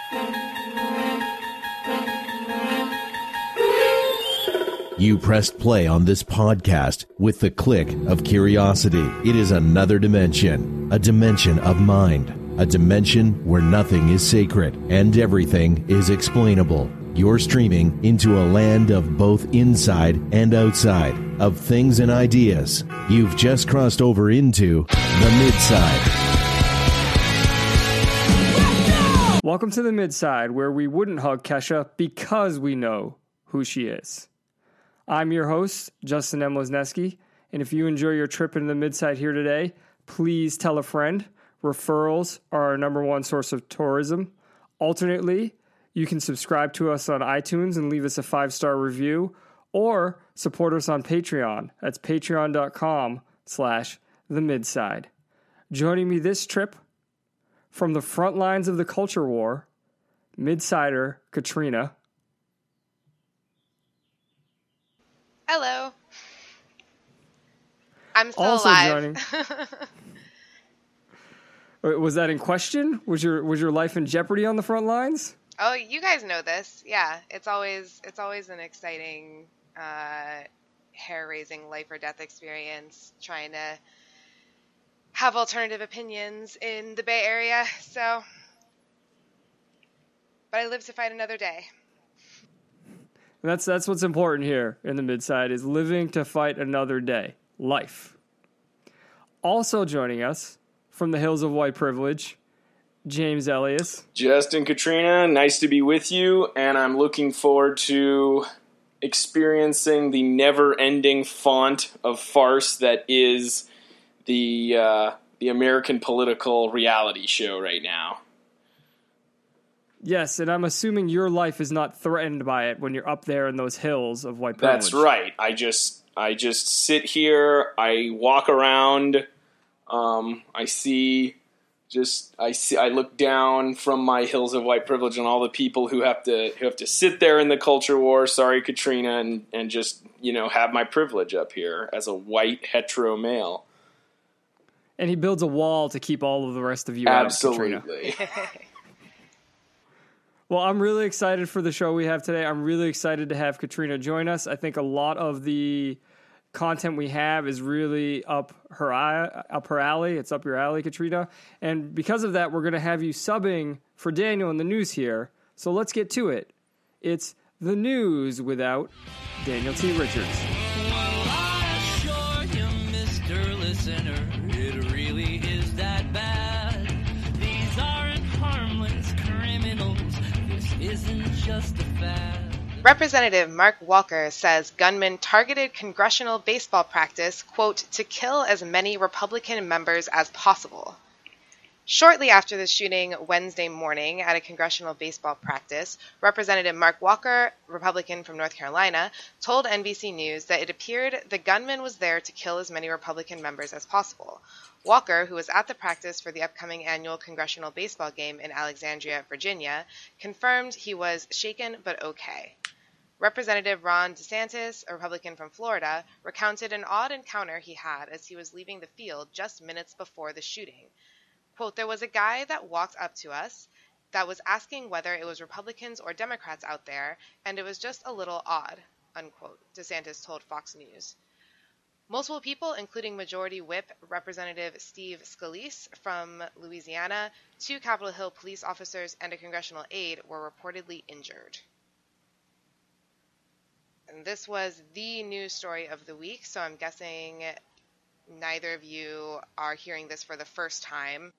You pressed play on this podcast with the click of curiosity. It is another dimension, a dimension of mind, a dimension where nothing is sacred and everything is explainable. You're streaming into a land of both inside and outside, of things and ideas. You've just crossed over into the Midside. Welcome to the Midside, where we wouldn't hug Kesha because we know who she is. I'm your host, Justin M. Lesneski, and if you enjoy your trip into the Midside here today, please tell a friend. Referrals are our number one source of tourism. Alternately, you can subscribe to us on iTunes and leave us a 5-star review, or support us on Patreon. That's patreon.com/themidside. Joining me this trip from the front lines of the culture war, Midsider Katrina. Hello. I'm still Also alive. Was that in question? Was your life in jeopardy on the front lines? Oh, you guys know this. Yeah, it's always an exciting, hair-raising life or death experience trying to have alternative opinions in the Bay Area. So, but I live to fight another day. That's what's important here in the Midside, is living to fight another day. Life. Also joining us from the hills of white privilege, James Elias. Justin, Katrina, nice to be with you, and I'm looking forward to experiencing the never-ending font of farce that is the American political reality show right now. Yes, and I'm assuming your life is not threatened by it when you're up there in those hills of white privilege. That's right. I just sit here. I walk around. I look down from my hills of white privilege on all the people who have to sit there in the culture war. Sorry, Katrina, and just have my privilege up here as a white hetero male. And he builds a wall to keep all of the rest of you out, Katrina. Absolutely. Well, I'm really excited for the show we have today. I'm really excited to have Katrina join us. I think a lot of the content we have is really up her alley. It's up your alley, Katrina. And because of that, we're going to have you subbing for Daniel in the news here. So let's get to it. It's the news without Daniel T. Richards. Well, I assure you, Mr. Listener, it really is that bad. These aren't harmless criminals. This isn't just a fad. Representative Mark Walker says gunmen targeted congressional baseball practice, quote, to kill as many Republican members as possible. Shortly after the shooting Wednesday morning at a congressional baseball practice, Representative Mark Walker, Republican from North Carolina, told NBC News that it appeared the gunman was there to kill as many Republican members as possible. Walker, who was at the practice for the upcoming annual congressional baseball game in Alexandria, Virginia, confirmed he was shaken but okay. Representative Ron DeSantis, a Republican from Florida, recounted an odd encounter he had as he was leaving the field just minutes before the shooting. Quote, there was a guy that walked up to us that was asking whether it was Republicans or Democrats out there, and it was just a little odd, unquote, DeSantis told Fox News. Multiple people, including Majority Whip Representative Steve Scalise from Louisiana, 2 Capitol Hill police officers, and a congressional aide were reportedly injured. And this was the news story of the week, so I'm guessing neither of you are hearing this for the first time.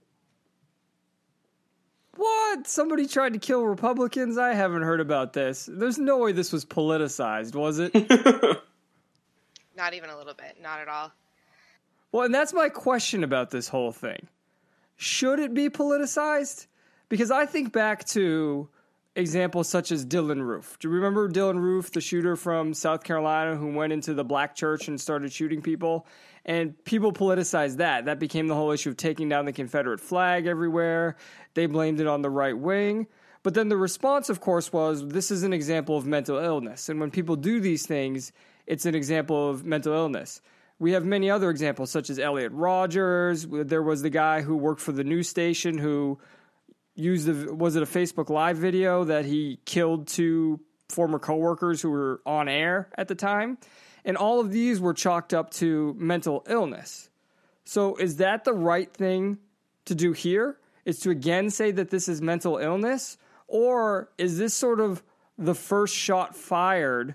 What? Somebody tried to kill Republicans? I haven't heard about this. There's no way this was politicized, was it? Not even a little bit. Not at all. Well, and that's my question about this whole thing. Should it be politicized? Because I think back to examples such as Dylan Roof. Do you remember Dylan Roof, the shooter from South Carolina who went into the black church and started shooting people? And people politicized that. That became the whole issue of taking down the Confederate flag everywhere. They blamed it on the right wing. But then the response, of course, was this is an example of mental illness. And when people do these things, it's an example of mental illness. We have many other examples, such as Elliot Rogers. There was the guy who worked for the news station who, used, was it a Facebook Live video that he killed 2 former coworkers who were on air at the time? And all of these were chalked up to mental illness. So is that the right thing to do here? Is to again say that this is mental illness? Or is this sort of the first shots fired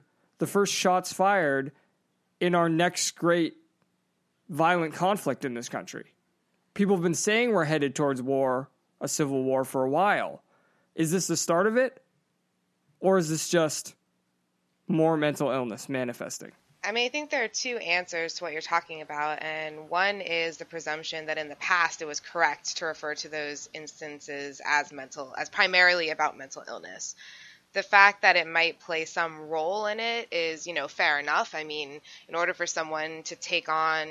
in our next great violent conflict in this country? People have been saying we're headed towards war, a civil war, for a while. Is this the start of it? Or is this just more mental illness manifesting? I mean, I think there are 2 answers to what you're talking about, and one is the presumption that in the past it was correct to refer to those instances as primarily about mental illness. The fact that it might play some role in it is, fair enough. I mean, in order for someone to take on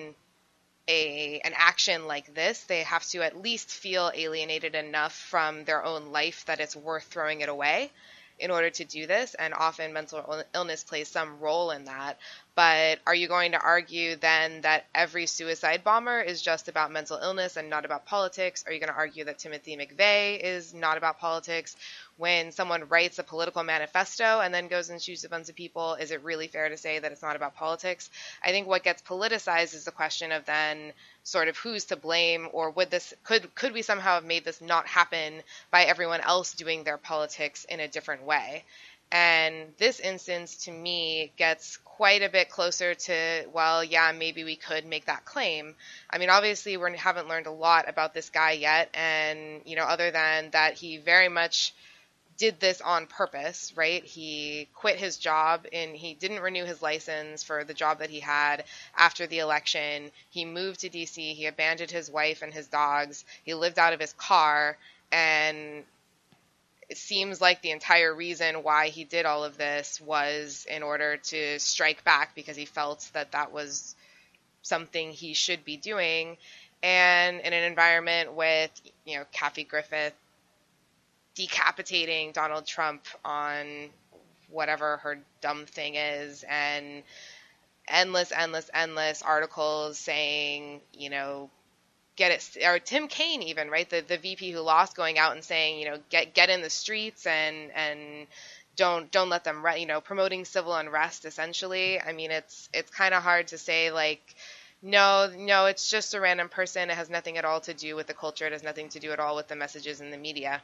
an action like this, they have to at least feel alienated enough from their own life that it's worth throwing it away in order to do this, and often mental illness plays some role in that. But are you going to argue then that every suicide bomber is just about mental illness and not about politics? Are you going to argue that Timothy McVeigh is not about politics? When someone writes a political manifesto and then goes and shoots a bunch of people, is it really fair to say that it's not about politics? I think what gets politicized is the question of then sort of who's to blame, or could we somehow have made this not happen by everyone else doing their politics in a different way? And this instance, to me, gets quite a bit closer to, well, yeah, maybe we could make that claim. I mean, obviously, we haven't learned a lot about this guy yet, and, other than that he very much did this on purpose, right? He quit his job and he didn't renew his license for the job that he had after the election. He moved to DC. He abandoned his wife and his dogs. He lived out of his car, and it seems like the entire reason why he did all of this was in order to strike back because he felt that that was something he should be doing. And in an environment with, Kathy Griffith decapitating Donald Trump on whatever her dumb thing is, and endless articles saying, get it, or Tim Kaine even, right? The VP who lost, going out and saying, get in the streets and don't let them, promoting civil unrest essentially. I mean, it's kind of hard to say like, no, it's just a random person. It has nothing at all to do with the culture. It has nothing to do at all with the messages in the media.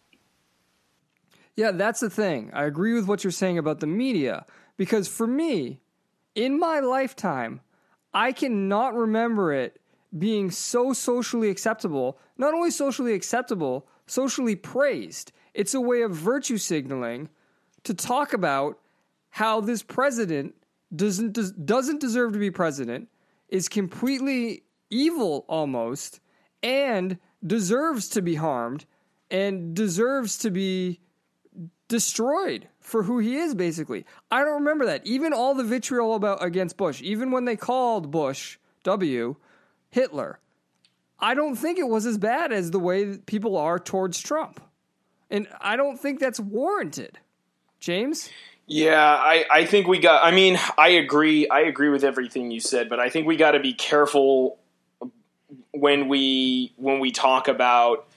Yeah, that's the thing. I agree with what you're saying about the media, because for me, in my lifetime, I cannot remember it being so socially acceptable, not only socially acceptable, socially praised. It's a way of virtue signaling to talk about how this president doesn't deserve to be president, is completely evil almost, and deserves to be harmed, and deserves to be destroyed for who he is, basically. I don't remember that. Even all the vitriol against Bush, even when they called Bush W. Hitler, I don't think it was as bad as the way people are towards Trump. And I don't think that's warranted. James? Yeah, I think I agree with everything you said, but I think we got to be careful when we talk about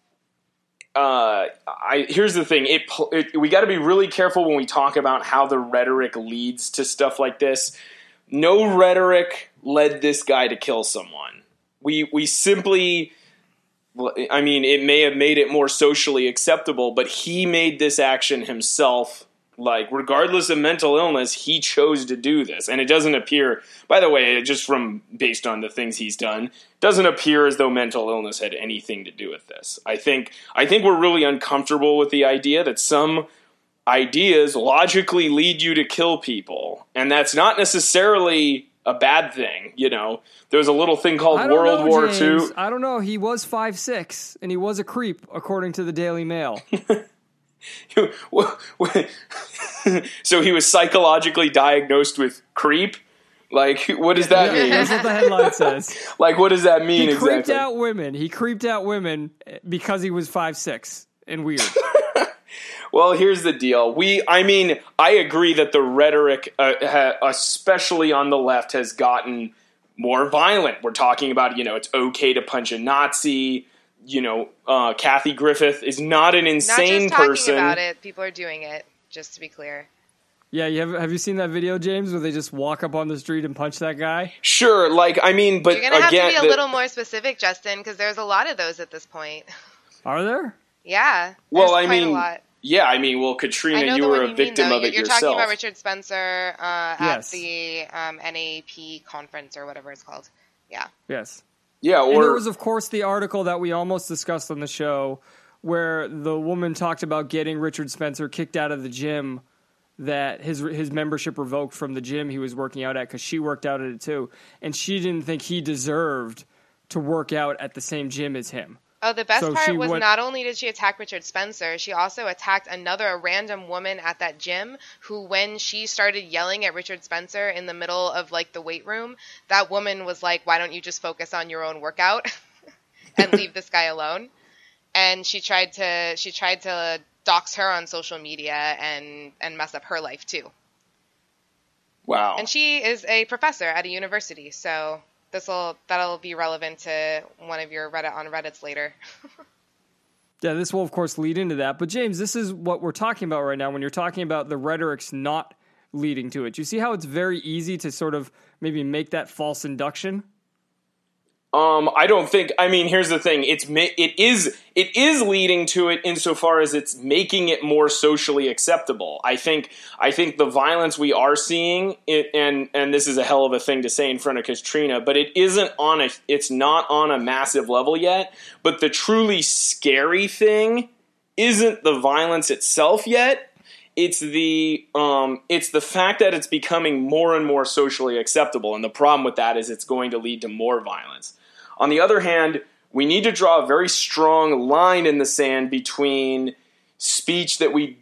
here's the thing. We got to be really careful when we talk about how the rhetoric leads to stuff like this. No rhetoric led this guy to kill someone. We simply, it may have made it more socially acceptable, but he made this action himself. Like, regardless of mental illness, he chose to do this. And it doesn't appear, by the way, just based on the things he's done, doesn't appear as though mental illness had anything to do with this. I think we're really uncomfortable with the idea that some ideas logically lead you to kill people. And that's not necessarily a bad thing, There was a little thing called World War II. I don't know. He was 5'6", and he was a creep, according to the Daily Mail. So he was psychologically diagnosed with creep? Like, what does that mean? That's what the headline says. Like, what does that mean exactly? He creeped out women because he was 5'6" and weird. Well, here's the deal. I agree that the rhetoric, especially on the left, has gotten more violent. We're talking about, it's okay to punch a Nazi. Kathy Griffith is not an insane Not just talking person. about it, people are doing it, just to be clear. Yeah, have you seen that video, James, where they just walk up on the street and punch that guy? Sure, but You're going to have again, to be a little more specific, Justin, because there's a lot of those at this point. Are there? Yeah. Well, there's quite a lot. Katrina, you the were one a victim mean, of it You're yourself. talking about Richard Spencer at Yes. the NAP conference or whatever it's called. Yeah. Yes. Yeah, And there or was, of course, the article that we almost discussed on the show where the woman talked about getting Richard Spencer kicked out of the gym, that his membership revoked from the gym he was working out at because she worked out at it too. And she didn't think he deserved to work out at the same gym as him. Oh, the best So part she was went- not only did she attack Richard Spencer, she also attacked a random woman at that gym who, when she started yelling at Richard Spencer in the middle of like the weight room, that woman was like, "Why don't you just focus on your own workout and leave this guy alone?" And she tried to dox her on social media and mess up her life too. wow. And she is a professor at a university, so that'll be relevant to one of your Reddits later. Yeah, this will, of course, lead into that. But, James, this is what we're talking about right now when you're talking about the rhetoric's not leading to it. You see how it's very easy to sort of maybe make that false induction? I don't think. I mean, here's the thing. It is leading to it insofar as it's making it more socially acceptable. I think the violence we are seeing, and this is a hell of a thing to say in front of Katrina, but it's not on a massive level yet. But the truly scary thing isn't the violence itself yet. It's the fact that it's becoming more and more socially acceptable, and the problem with that is it's going to lead to more violence. On the other hand, we need to draw a very strong line in the sand between speech that we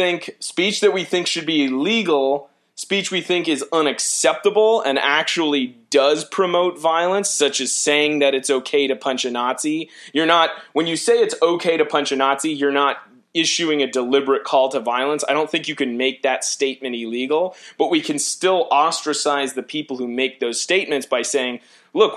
think should be illegal, speech we think is unacceptable and actually does promote violence, such as saying that it's okay to punch a Nazi. When you say it's okay to punch a Nazi, you're not issuing a deliberate call to violence. I don't think you can make that statement illegal, but we can still ostracize the people who make those statements by saying, look,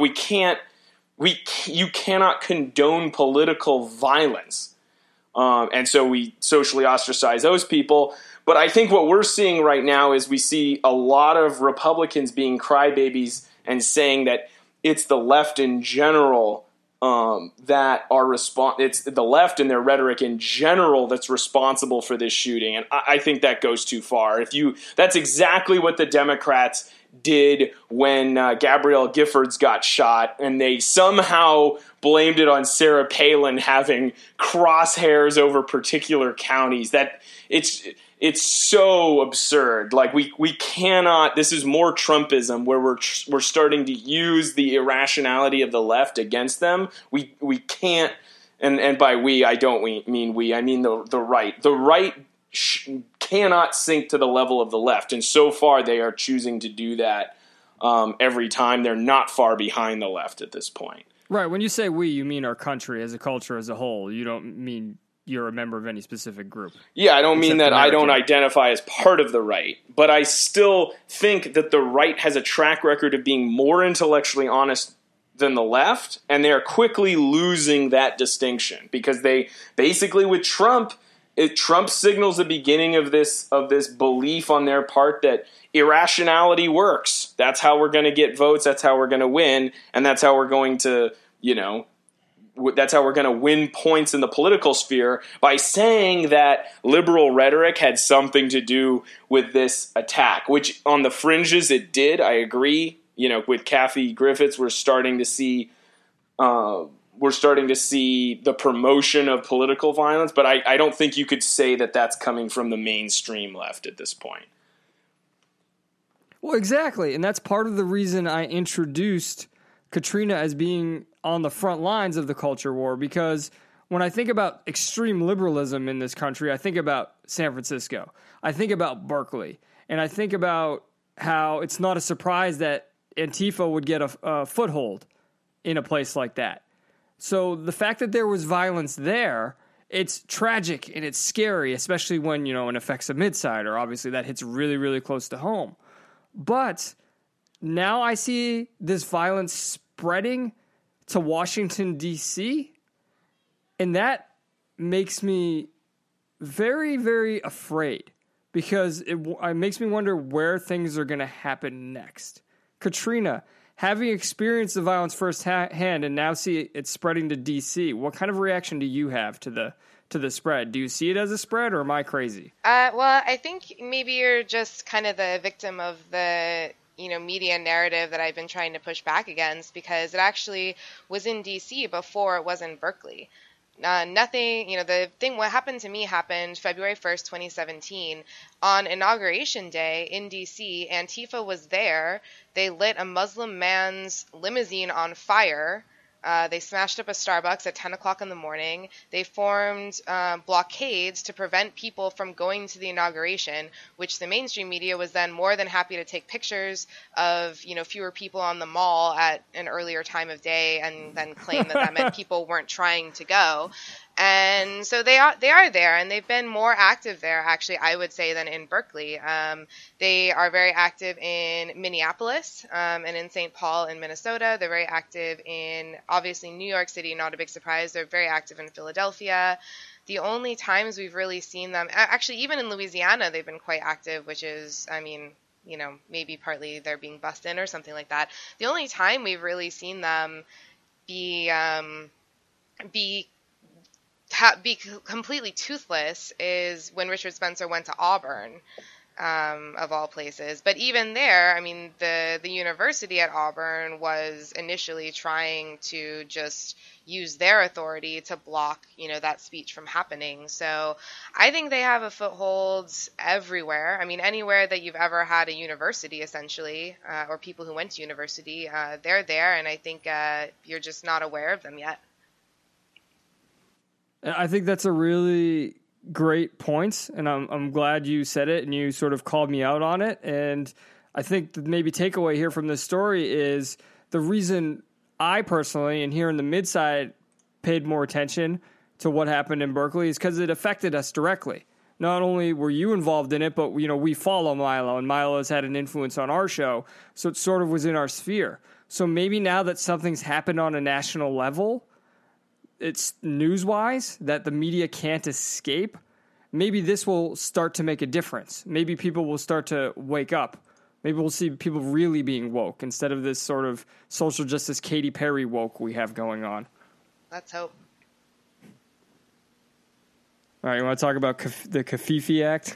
you cannot condone political violence. And so we socially ostracize those people. But I think what we're seeing right now is we see a lot of Republicans being crybabies and saying that it's the left in general that are it's the left and their rhetoric in general that's responsible for this shooting. And I think that goes too far. That's exactly what the Democrats did when Gabrielle Giffords got shot, and they somehow blamed it on Sarah Palin having crosshairs over particular counties. That it's so absurd. Like we cannot. This is more Trumpism, where we're starting to use the irrationality of the left against them. We can't. And by we, I don't mean we. I mean the right. The right cannot sink to the level of the left, and so far they are choosing to do that every time. They're not far behind the left at this point. Right. When you say we, you mean our country as a culture as a whole. You don't mean you're a member of any specific group. Yeah, I don't mean that American. I don't identify as part of the right, but I still think that the right has a track record of being more intellectually honest than the left, and they are quickly losing that distinction because they basically, with Trump signals the beginning of this belief on their part that irrationality works. That's how we're going to get votes. That's how we're going to win, and that's how we're going to, that's how we're going to win points in the political sphere, by saying that liberal rhetoric had something to do with this attack, which on the fringes it did. I agree. With Kathy Griffiths, we're starting to see the promotion of political violence, but I don't think you could say that that's coming from the mainstream left at this point. Well, exactly. And that's part of the reason I introduced Katrina as being on the front lines of the culture war, because when I think about extreme liberalism in this country, I think about San Francisco. I think about Berkeley. And I think about how it's not a surprise that Antifa would get a foothold in a place like that. So the fact that there was violence there, it's tragic and it's scary, especially when, it affects a midsider. Obviously, that hits really, really close to home. But now I see this violence spreading to Washington, D.C., And that makes me very, very afraid because it makes me wonder where things are going to happen next. Katrina, having experienced the violence firsthand and now see it spreading to DC, what kind of reaction do you have to the spread? Do you see it as a spread, or am I crazy? Well, I think maybe you're just kind of the victim of the media narrative that I've been trying to push back against, because it actually was in DC before it was in Berkeley. Nothing, what happened to me happened February 1st, 2017. On Inauguration Day in DC, Antifa was there. They lit a Muslim man's limousine on fire. They smashed up a Starbucks at 10 o'clock in the morning. They formed blockades to prevent people from going to the inauguration, which the mainstream media was then more than happy to take pictures of, fewer people on the mall at an earlier time of day and then claim that meant people weren't trying to go. And so they are there, and they've been more active there, actually, I would say, than in Berkeley. They are very active in Minneapolis and in St. Paul in Minnesota. They're very active in, obviously, New York City, not a big surprise. They're very active in Philadelphia. The only times we've really seen them, actually, even in Louisiana, they've been quite active, which is, maybe partly they're being bussed in or something like that. The only time we've really seen them be completely toothless is when Richard Spencer went to Auburn, of all places. But even there, the university at Auburn was initially trying to just use their authority to block, that speech from happening. So I think they have a foothold everywhere. Anywhere that you've ever had a university, essentially, or people who went to university, they're there. And I think you're just not aware of them yet. I think that's a really great point, and I'm glad you said it and you sort of called me out on it. And I think the maybe takeaway here from this story is the reason I personally, and here in the mid-side, paid more attention to what happened in Berkeley is because it affected us directly. Not only were you involved in it, but we follow Milo, and Milo has had an influence on our show, so it sort of was in our sphere. So maybe now that something's happened on a national level, it's news-wise that the media can't escape, maybe this will start to make a difference. Maybe people will start to wake up. Maybe we'll see people really being woke instead of this sort of social justice Katy Perry woke we have going on. Let's hope. All right, you want to talk about the Covfefe Act?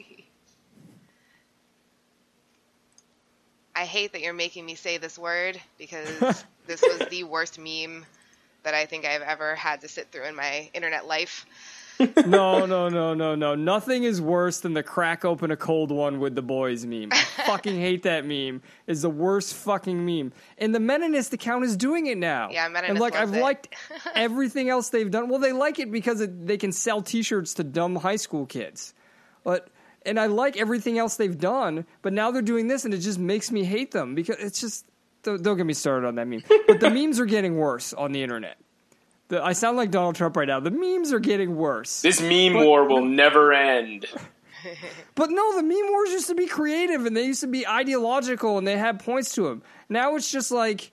I hate that you're making me say this word because this was the worst meme that I think I've ever had to sit through in my internet life. No. Nothing is worse than the crack open a cold one with the boys meme. I fucking hate that meme. It's the worst fucking meme. And the Meninist account is doing it now. Yeah, Meninist and I've it. liked everything else they've done. Well, they like it because they can sell T-shirts to dumb high school kids. And I like everything else they've done, but now they're doing this, and it just makes me hate them because it's just... Don't get me started on that meme. But the memes are getting worse on the internet. I sound like Donald Trump right now. The memes are getting worse. This meme war will never end. But no, the meme wars used to be creative, and they used to be ideological, and they had points to them. Now it's just like...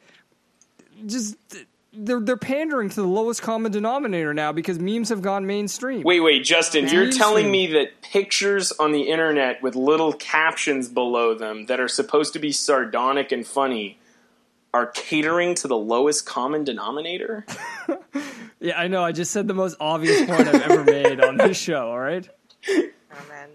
They're pandering to the lowest common denominator now because memes have gone mainstream. Wait, Justin, you're telling me that pictures on the internet with little captions below them that are supposed to be sardonic and funny are catering to the lowest common denominator? Yeah, I know. I just said the most obvious point I've ever made on this show, all right? Oh, man.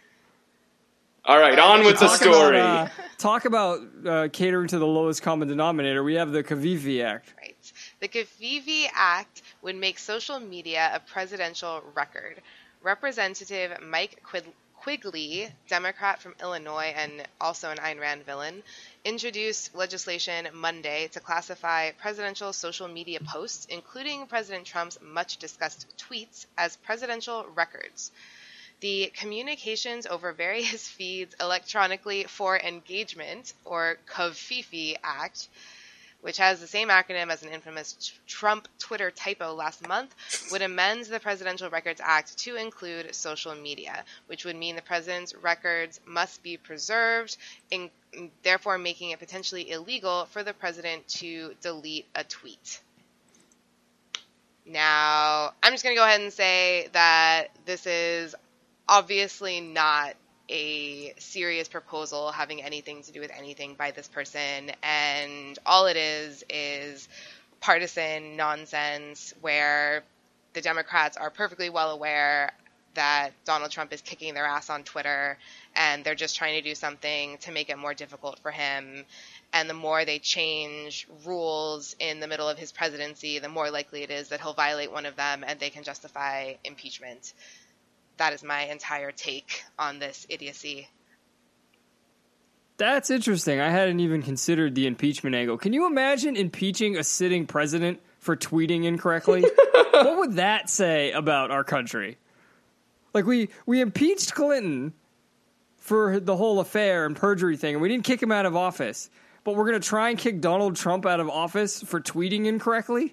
All right, on with the story. Talk about catering to the lowest common denominator. We have the Covfefe Act. Right. The Covfefe Act would make social media a presidential record. Representative Mike Quigley, Democrat from Illinois and also an Ayn Rand villain, introduced legislation Monday to classify presidential social media posts, including President Trump's much-discussed tweets, as presidential records. The Communications over Various Feeds Electronically for Engagement, or Covfefe Act, which has the same acronym as an infamous Trump Twitter typo last month, would amend the Presidential Records Act to include social media, which would mean the president's records must be preserved, therefore making it potentially illegal for the president to delete a tweet. Now, I'm just going to go ahead and say that this is obviously not a serious proposal having anything to do with anything by this person, and all it is partisan nonsense where the Democrats are perfectly well aware that Donald Trump is kicking their ass on Twitter, and they're just trying to do something to make it more difficult for him. And the more they change rules in the middle of his presidency, the more likely it is that he'll violate one of them and they can justify impeachment. That is my entire take on this idiocy. That's interesting. I hadn't even considered the impeachment angle. Can you imagine impeaching a sitting president for tweeting incorrectly? What would that say about our country? Like, we impeached Clinton for the whole affair and perjury thing, and we didn't kick him out of office. But we're going to try and kick Donald Trump out of office for tweeting incorrectly?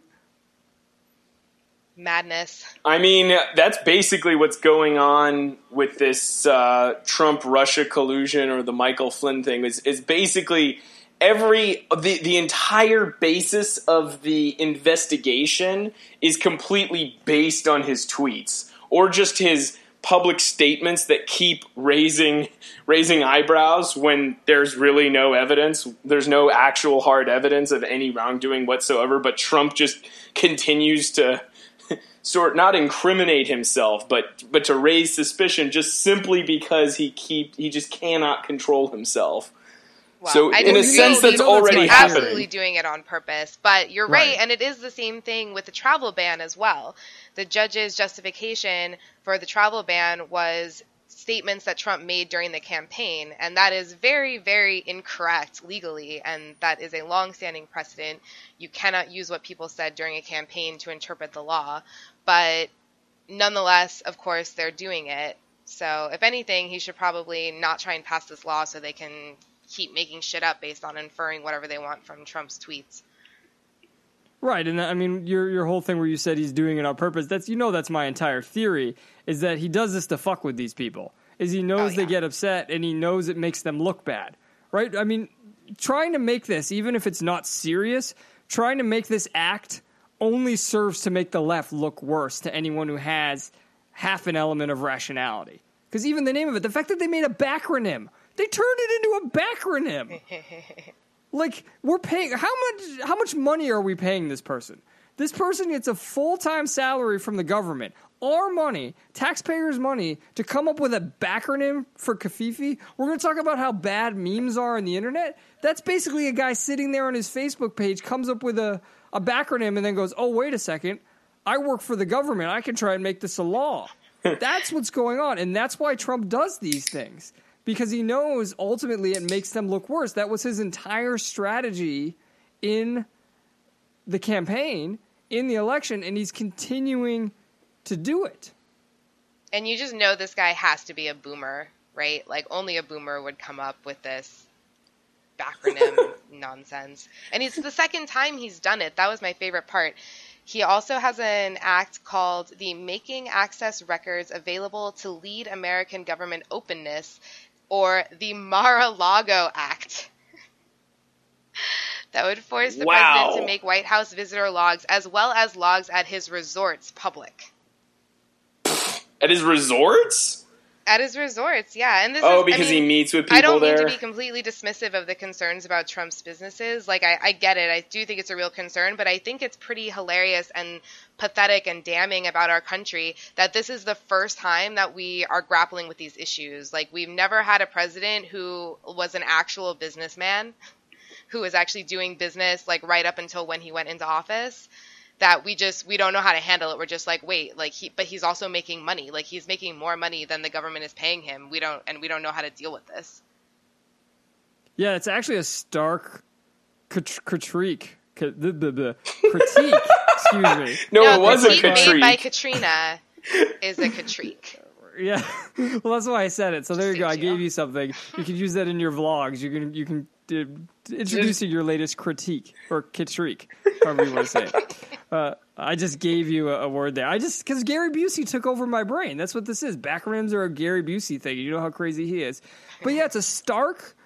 Madness. I mean, that's basically what's going on with this Trump-Russia collusion or the Michael Flynn thing is basically the entire basis of the investigation is completely based on his tweets or just his public statements that keep raising eyebrows when there's really no evidence. There's no actual hard evidence of any wrongdoing whatsoever, but Trump just continues to not incriminate himself, but to raise suspicion just simply because he just cannot control himself. Well, so in a sense, that's already happening. Absolutely doing it on purpose. But you're right, and it is the same thing with the travel ban as well. The judge's justification for the travel ban was statements that Trump made during the campaign, and that is very, very incorrect legally, and that is a long-standing precedent. You cannot use what people said during a campaign to interpret the law, but nonetheless, of course, they're doing it. So if anything, he should probably not try and pass this law so they can keep making shit up based on inferring whatever they want from Trump's tweets. Right, and I mean, your whole thing where you said he's doing it on purpose, that's my entire theory, is that he does this to fuck with these people. Is he knows they get upset, and he knows it makes them look bad, right? I mean, trying to make this, even if it's not serious, trying to make this act only serves to make the left look worse to anyone who has half an element of rationality. Because even the name of it, the fact that they made a backronym, they turned it into a backronym. Like, we're paying, how much money are we paying this person? This person gets a full-time salary from the government, our money, taxpayers' money, to come up with a backronym for Kafifi. We're going to talk about how bad memes are on the internet. That's basically a guy sitting there on his Facebook page, comes up with a backronym, and then goes, oh, wait a second, I work for the government. I can try and make this a law. That's what's going on, and that's why Trump does these things. Because he knows ultimately it makes them look worse. That was his entire strategy in the campaign, in the election, and he's continuing to do it. And you just know this guy has to be a boomer, right? Like, only a boomer would come up with this backronym nonsense. And it's the second time he's done it. That was my favorite part. He also has an act called the Making Access Records Available to Lead American Government Openness, or the Mar-a-Lago Act. That would force the president to make White House visitor logs as well as logs at his resorts public. At his resorts? At his resorts, yeah. And this because he meets with people there? I don't mean to be completely dismissive of the concerns about Trump's businesses. Like, I get it. I do think it's a real concern, but I think it's pretty hilarious and pathetic and damning about our country that this is the first time that we are grappling with these issues. Like, we've never had a president who was an actual businessman, who was actually doing business, like, right up until when he went into office. That we don't know how to handle it. We're just like, wait, like but he's also making money. Like, he's making more money than the government is paying him. We don't know how to deal with this. Yeah, it's actually a stark critique. Excuse me. No, it was a critique. Made by Katrina is a critique. Yeah, well, that's why I said it. So there you go. I gave you something. You can use that in your vlogs. You can introducing your latest critique or critique, however you want to say it. I just gave you a word there. Because Gary Busey took over my brain. That's what this is. Backronyms are a Gary Busey thing. You know how crazy he is. But yeah, it's a stark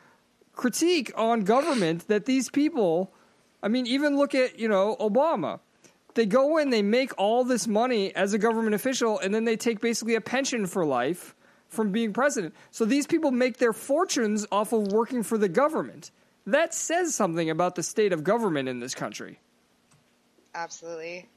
critique on government that these people, I mean, even look at, Obama. They go in, they make all this money as a government official, and then they take basically a pension for life from being president. So these people make their fortunes off of working for the government. That says something about the state of government in this country. Absolutely.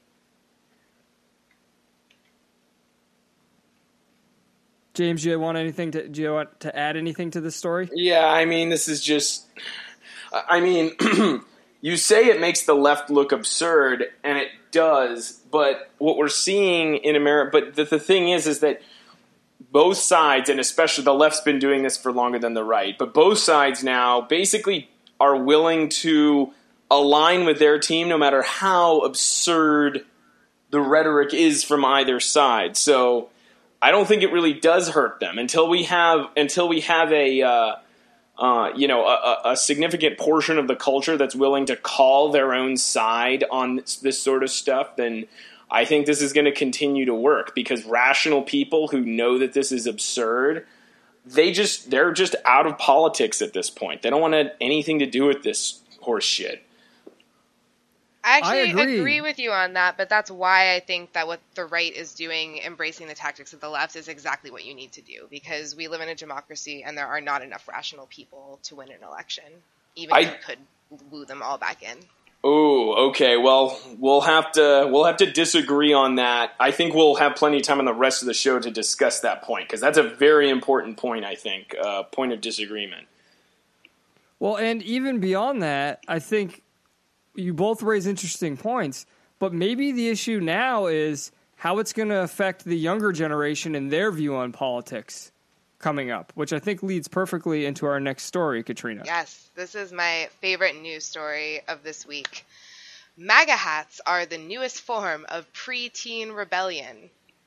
James, do you want to add anything to this story? Yeah, I mean, this is just... I mean, you say it makes the left look absurd, and it does, but what we're seeing in America... But the thing is that both sides, and especially the left's been doing this for longer than the right, but both sides now basically are willing to align with their team no matter how absurd the rhetoric is from either side. So I don't think it really does hurt them until we have a significant portion of the culture that's willing to call their own side on this sort of stuff. Then I think this is going to continue to work, because rational people who know that this is absurd, they're just out of politics at this point. They don't want anything to do with this horse shit. I actually agree with you on that, but that's why I think that what the right is doing, embracing the tactics of the left, is exactly what you need to do, because we live in a democracy and there are not enough rational people to win an election, even if you could woo them all back in. Oh, okay. Well, we'll have to disagree on that. I think we'll have plenty of time on the rest of the show to discuss that point, because that's a very important point, I think, point of disagreement. Well, and even beyond that, I think you both raise interesting points, but maybe the issue now is how it's going to affect the younger generation and their view on politics coming up, which I think leads perfectly into our next story, Katrina. Yes, this is my favorite news story of this week. MAGA hats are the newest form of preteen rebellion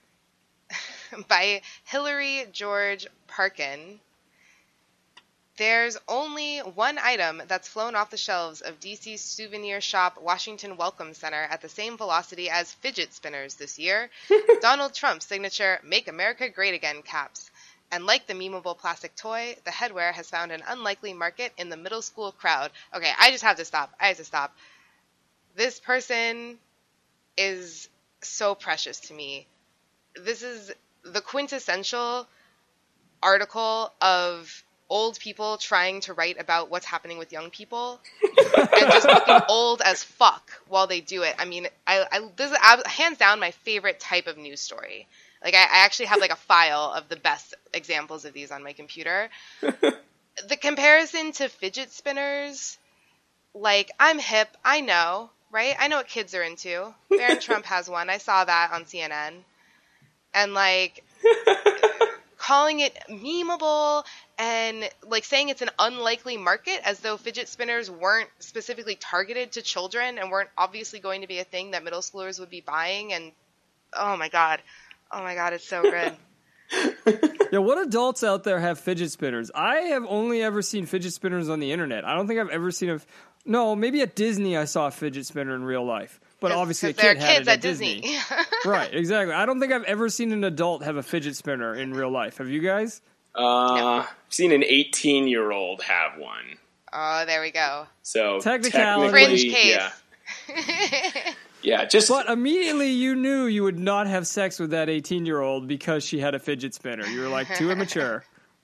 by Hillary George Parkin. There's only one item that's flown off the shelves of DC's souvenir shop Washington Welcome Center at the same velocity as fidget spinners this year. Donald Trump's signature Make America Great Again caps. And like the memeable plastic toy, the headwear has found an unlikely market in the middle school crowd. Okay, I have to stop. This person is so precious to me. This is the quintessential article of old people trying to write about what's happening with young people and just looking old as fuck while they do it. I mean, this is hands down my favorite type of news story. Like, I actually have, like, a file of the best examples of these on my computer. The comparison to fidget spinners, like, I'm hip, I know, right? I know what kids are into. Barron Trump has one. I saw that on CNN. And, like, calling it memeable and, like, saying it's an unlikely market as though fidget spinners weren't specifically targeted to children and weren't obviously going to be a thing that middle schoolers would be buying. And, oh, my God, it's so good. Yeah, what adults out there have fidget spinners? I have only ever seen fidget spinners on the internet. I don't think I've ever seen no, maybe at Disney I saw a fidget spinner in real life. But obviously a kid had it at Disney. Right, exactly. I don't think I've ever seen an adult have a fidget spinner in real life. Have you guys? No. I've seen an 18-year-old have one. Oh, there we go. So technically, fringe case. Yeah. Yeah, But immediately you knew you would not have sex with that 18-year-old because she had a fidget spinner. You were like, too immature.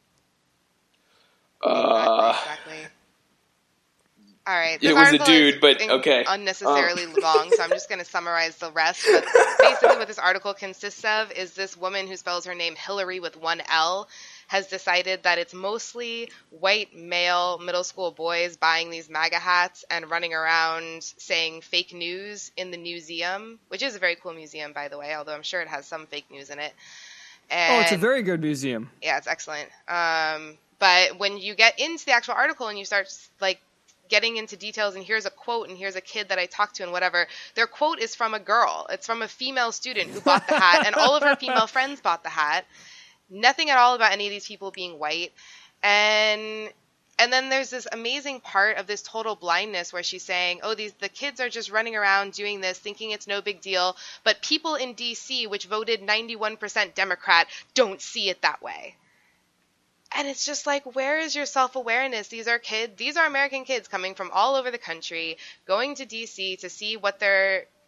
Exactly. All right. It was a dude, but okay. Unnecessarily long, so I'm just going to summarize the rest. But basically what this article consists of is this woman who spells her name Hillary with one L has decided that it's mostly white male middle school boys buying these MAGA hats and running around saying fake news in the museum, which is a very cool museum, by the way, although I'm sure it has some fake news in it. And, it's a very good museum. Yeah, it's excellent. But when you get into the actual article and you start, like, getting into details, and here's a quote, and here's a kid that I talked to, and whatever, their quote is from a girl. It's from a female student who bought the hat, and all of her female friends bought the hat. Nothing at all about any of these people being white. And then there's this amazing part of this total blindness where she's saying, the kids are just running around doing this, thinking it's no big deal, but people in D.C., which voted 91% Democrat, don't see it that way. And it's just like, where is your self-awareness? These are kids. These are American kids coming from all over the country, going to D.C. to see what their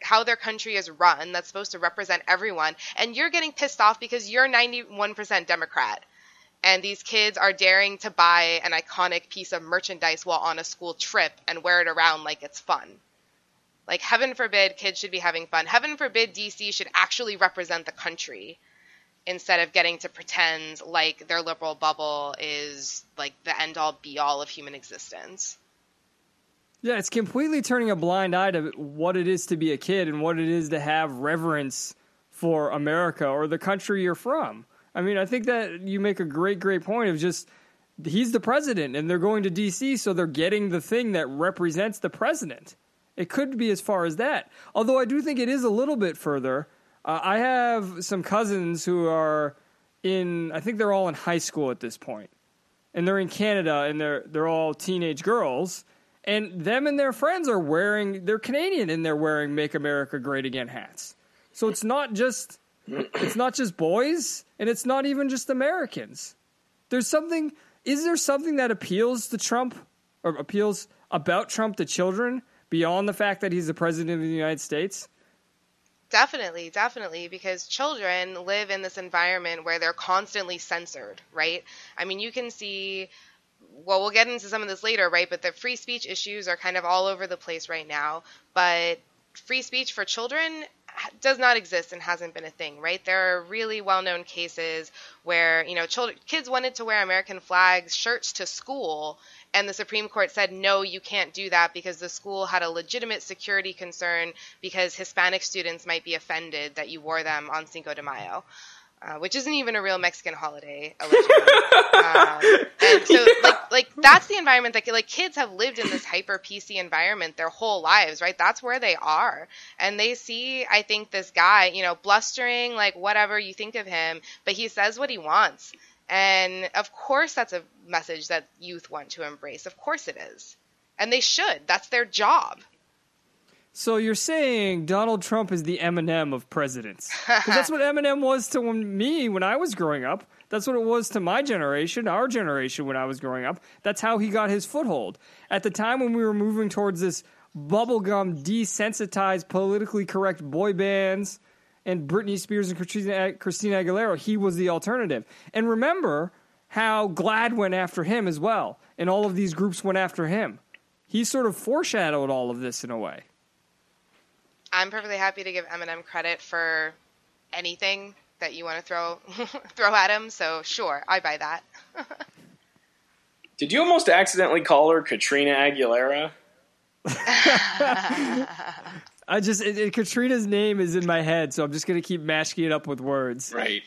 how their country is run, that's supposed to represent everyone, and you're getting pissed off because you're 91% Democrat. And these kids are daring to buy an iconic piece of merchandise while on a school trip and wear it around like it's fun. Like, heaven forbid kids should be having fun. Heaven forbid DC should actually represent the country instead of getting to pretend like their liberal bubble is like the end-all be-all of human existence. Yeah, it's completely turning a blind eye to what it is to be a kid and what it is to have reverence for America or the country you're from. I mean, I think that you make a great point of just, he's the president and they're going to D.C., so they're getting the thing that represents the president. It could be as far as that. Although I do think it is a little bit further. I have some cousins who are I think they're all in high school at this point. And they're in Canada and they're all teenage girls. And them and their friends they're Canadian and they're wearing Make America Great Again hats. So it's not just boys, and it's not even just Americans. Is there something that appeals to Trump, or appeals about Trump to children, beyond the fact that he's the president of the United States? Definitely, because children live in this environment where they're constantly censored, right? I mean, you can see, well, we'll get into some of this later, right? But the free speech issues are kind of all over the place right now. But free speech for children does not exist and hasn't been a thing, right? There are really well-known cases where, kids wanted to wear American flag shirts to school, and the Supreme Court said, no, you can't do that because the school had a legitimate security concern because Hispanic students might be offended that you wore them on Cinco de Mayo. Which isn't even a real Mexican holiday, allegedly. And so, like that's the environment that, like, kids have lived in this hyper PC environment their whole lives, right? That's where they are. And they see, I think, this guy, blustering, like, whatever you think of him, but he says what he wants. And of course that's a message that youth want to embrace. Of course it is. And they should. That's their job. So you're saying Donald Trump is the Eminem of presidents? Because that's what Eminem was to me when I was growing up. That's what it was to my generation, our generation when I was growing up. That's how he got his foothold. At the time when we were moving towards this bubblegum, desensitized, politically correct boy bands and Britney Spears and Christina Aguilera, he was the alternative. And remember how GLAAD went after him as well, and all of these groups went after him. He sort of foreshadowed all of this in a way. I'm perfectly happy to give Eminem credit for anything that you want to throw at him. So sure, I buy that. Did you almost accidentally call her Katrina Aguilera? Katrina's name is in my head, so I'm just going to keep mashing it up with words. Right.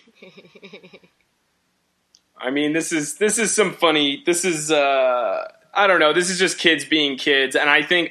I mean, this is some funny. This is I don't know. This is just kids being kids, and I think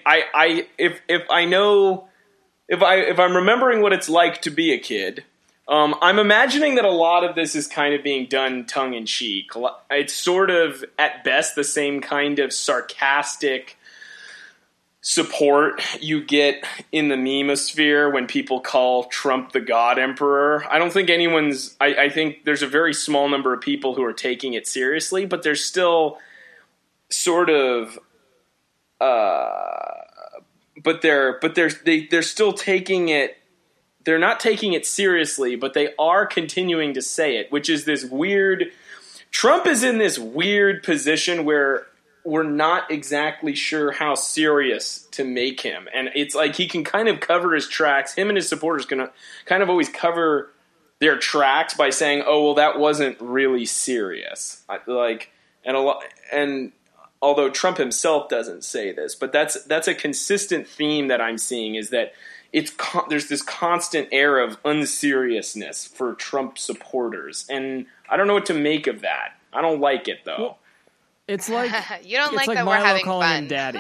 if I'm remembering what it's like to be a kid, I'm imagining that a lot of this is kind of being done tongue-in-cheek. It's sort of, at best, the same kind of sarcastic support you get in the memosphere when people call Trump the God Emperor. I don't think I think there's a very small number of people who are taking it seriously, but there's still sort of... But they're still taking it. They're not taking it seriously, but they are continuing to say it, which is this weird. Trump is in this weird position where we're not exactly sure how serious to make him, and it's like he can kind of cover his tracks. Him and his supporters can kind of always cover their tracks by saying, "Oh, well, that wasn't really serious." Although Trump himself doesn't say this, but that's a consistent theme that I'm seeing, is that there's this constant air of unseriousness for Trump supporters, and I don't know what to make of that. I don't like it, though. Well, it's like you don't like that Milo we're having calling fun. him daddy.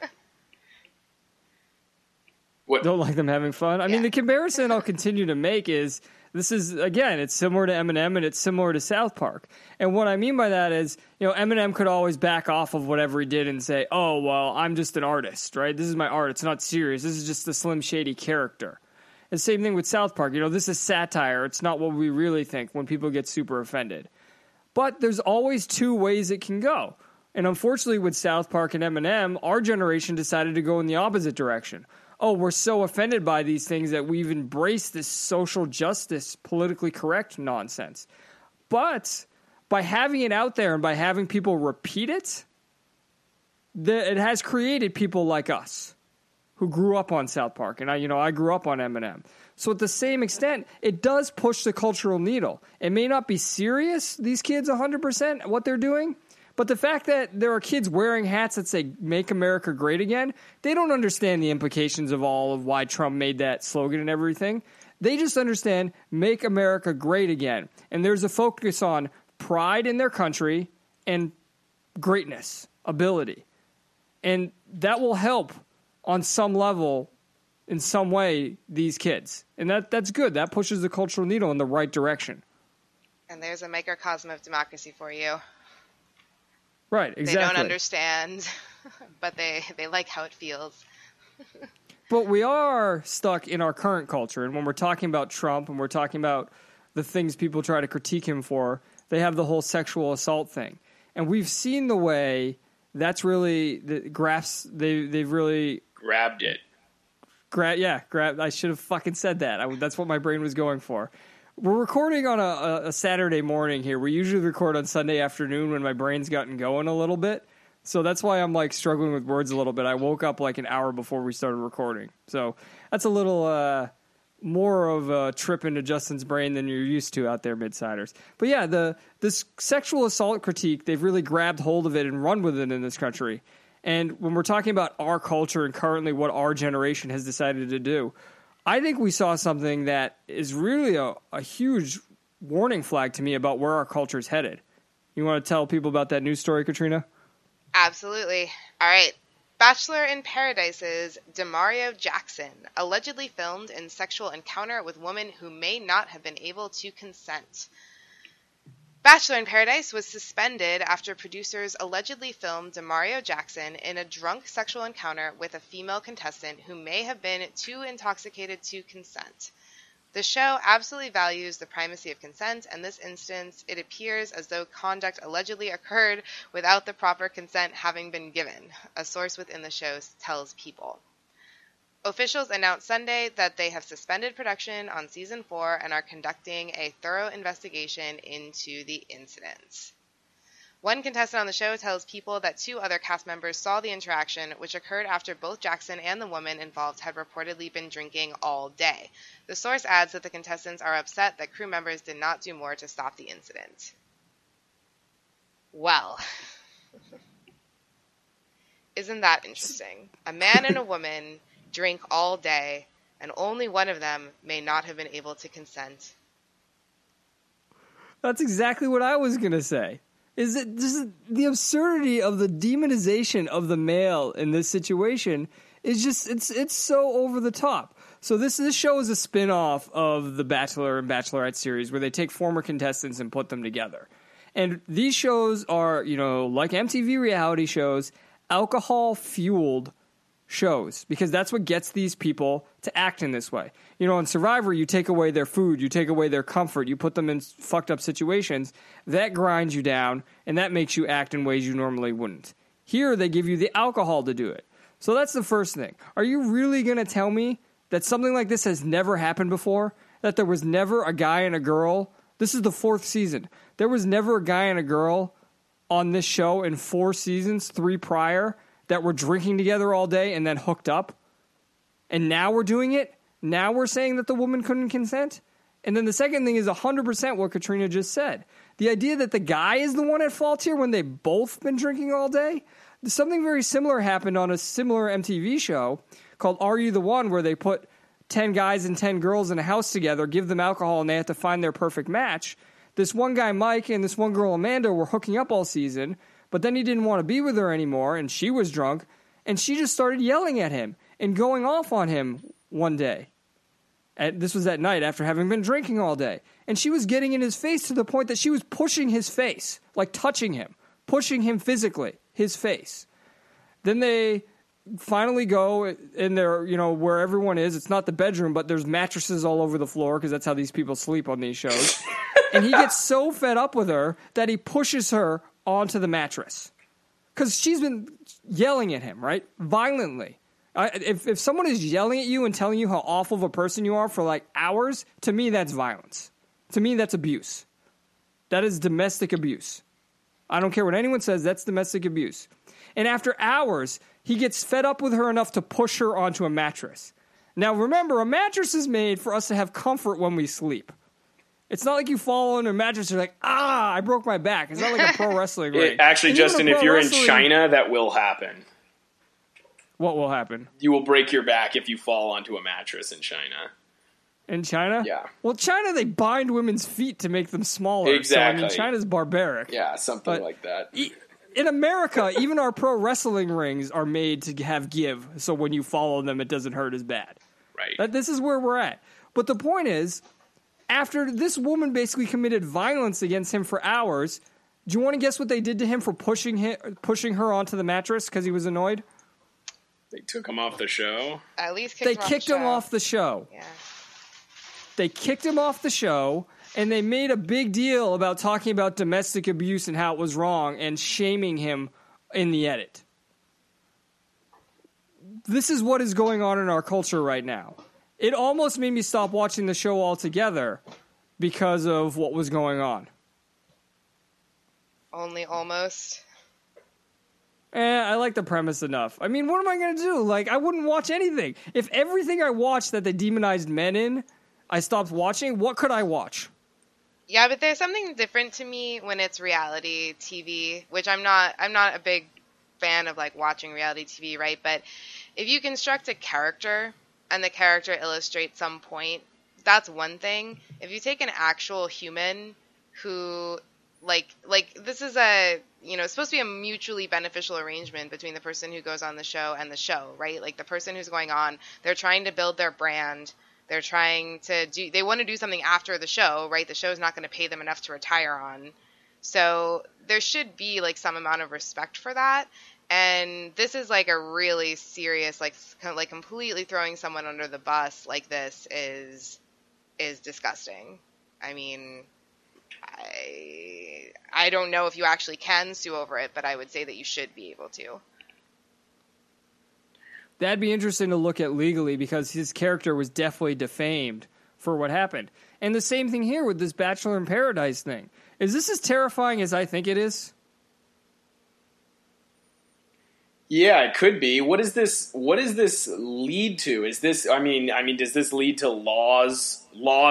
What? Don't like them having fun. I mean, the comparison I'll continue to make is, this is, again, it's similar to Eminem and it's similar to South Park. And what I mean by that is, Eminem could always back off of whatever he did and say, oh, well, I'm just an artist, right? This is my art. It's not serious. This is just a Slim Shady character. And same thing with South Park. This is satire. It's not what we really think when people get super offended. But there's always two ways it can go. And unfortunately with South Park and Eminem, our generation decided to go in the opposite direction. oh, we're so offended by these things that we've embraced this social justice, politically correct nonsense. But by having it out there and by having people repeat it, it has created people like us who grew up on South Park. And I grew up on Eminem. So at the same extent, it does push the cultural needle. It may not be serious, these kids 100%, what they're doing. But the fact that there are kids wearing hats that say, "Make America Great Again," they don't understand the implications of all of why Trump made that slogan and everything. They just understand, "Make America Great Again." And there's a focus on pride in their country and greatness, ability. And that will help on some level, in some way, these kids. And that's good. That pushes the cultural needle in the right direction. And there's a microcosm of democracy for you. Right, exactly. They don't understand, but they like how it feels. But we are stuck in our current culture. And when we're talking about Trump and we're talking about the things people try to critique him for, they have the whole sexual assault thing. And we've seen the way that's really the graphs. They've really Grabbed it. I should have fucking said that. That's what my brain was going for. We're recording on a Saturday morning here. We usually record on Sunday afternoon when my brain's gotten going a little bit. So that's why I'm like struggling with words a little bit. I woke up like an hour before we started recording. So that's a little more of a trip into Justin's brain than you're used to out there, Midsiders. But yeah, this sexual assault critique, they've really grabbed hold of it and run with it in this country. And when we're talking about our culture and currently what our generation has decided to do, I think we saw something that is really a huge warning flag to me about where our culture is headed. You want to tell people about that news story, Katrina? Absolutely. All right. Bachelor in Paradise's Demario Jackson allegedly filmed in sexual encounter with woman who may not have been able to consent. Bachelor in Paradise was suspended after producers allegedly filmed Demario Jackson in a drunk sexual encounter with a female contestant who may have been too intoxicated to consent. The show absolutely values the primacy of consent, and in this instance, it appears as though conduct allegedly occurred without the proper consent having been given, a source within the show tells People. Officials announced Sunday that they have suspended production on Season 4 and are conducting a thorough investigation into the incident. One contestant on the show tells People that 2 other cast members saw the interaction, which occurred after both Jackson and the woman involved had reportedly been drinking all day. The source adds that the contestants are upset that crew members did not do more to stop the incident. Well, isn't that interesting? A man and a woman drink all day, and only one of them may not have been able to consent. That's exactly what I was going to say. Is that just the absurdity of the demonization of the male in this situation is just it's so over the top. So this show is a spin-off of the Bachelor and Bachelorette series where they take former contestants and put them together. And these shows are, like MTV reality shows, alcohol-fueled shows, because that's what gets these people to act in this way. On Survivor, you take away their food, you take away their comfort, you put them in fucked up situations. That grinds you down, and that makes you act in ways you normally wouldn't. Here, they give you the alcohol to do it. So that's the first thing. Are you really going to tell me that something like this has never happened before? That there was never a guy and a girl? This is the 4th season. There was never a guy and a girl on this show in 4 seasons, 3 prior, that were drinking together all day and then hooked up. And now we're doing it? Now we're saying that the woman couldn't consent? And then the second thing is 100% what Katrina just said. The idea that the guy is the one at fault here when they've both been drinking all day? Something very similar happened on a similar MTV show called Are You the One, where they put 10 guys and 10 girls in a house together, give them alcohol, and they have to find their perfect match. This one guy, Mike, and this one girl, Amanda, were hooking up all season, but then he didn't want to be with her anymore, and she was drunk, and she just started yelling at him and going off on him one day. This was at night after having been drinking all day. And she was getting in his face to the point that she was pushing his face, like touching him, pushing him physically, his face. Then they finally go in there, where everyone is. It's not the bedroom, but there's mattresses all over the floor because that's how these people sleep on these shows. And he gets so fed up with her that he pushes her onto the mattress. Because she's been yelling at him, right? Violently. If someone is yelling at you and telling you how awful of a person you are for like hours, to me that's violence. To me that's abuse. That is domestic abuse. I don't care what anyone says, that's domestic abuse. And after hours, he gets fed up with her enough to push her onto a mattress. Now remember, a mattress is made for us to have comfort when we sleep. It's not like you fall on a mattress and you're like, I broke my back. It's not like a pro wrestling ring. Actually, And even Justin, a if pro you're in wrestling- China, that will happen. What will happen? You will break your back if you fall onto a mattress in China. In China? Yeah. Well, China, they bind women's feet to make them smaller. Exactly. So, I mean, China's barbaric. Yeah, something But- like that. In America, even our pro wrestling rings are made to have give. So when you follow them, it doesn't hurt as bad. Right. This is where we're at. But the point is, after this woman basically committed violence against him for hours, do you want to guess what they did to him for pushing her onto the mattress because he was annoyed? They took him off the show. At least They kicked him off the show. Yeah. They kicked him off the show, and they made a big deal about talking about domestic abuse and how it was wrong and shaming him in the edit. This is what is going on in our culture right now. It almost made me stop watching the show altogether because of what was going on. Only almost. I like the premise enough. I mean, what am I going to do? Like, I wouldn't watch anything. If everything I watched that they demonized men in, I stopped watching, what could I watch? Yeah, but there's something different to me when it's reality TV, which I'm not a big fan of, like, watching reality TV, right? But if you construct a character and the character illustrates some point, that's one thing. If you take an actual human who like this is a, it's supposed to be a mutually beneficial arrangement between the person who goes on the show and the show, right? Like the person who's going on, they're trying to build their brand. They're trying to they want to do something after the show, right? The show's not going to pay them enough to retire on. So there should be like some amount of respect for that. And this is like a really serious, like completely throwing someone under the bus like this is disgusting. I mean, I don't know if you actually can sue over it, but I would say that you should be able to. That'd be interesting to look at legally because his character was definitely defamed for what happened. And the same thing here with this Bachelor in Paradise thing. Is this as terrifying as I think it is? Yeah, it could be. What does this lead to? Is this I mean, does this lead to laws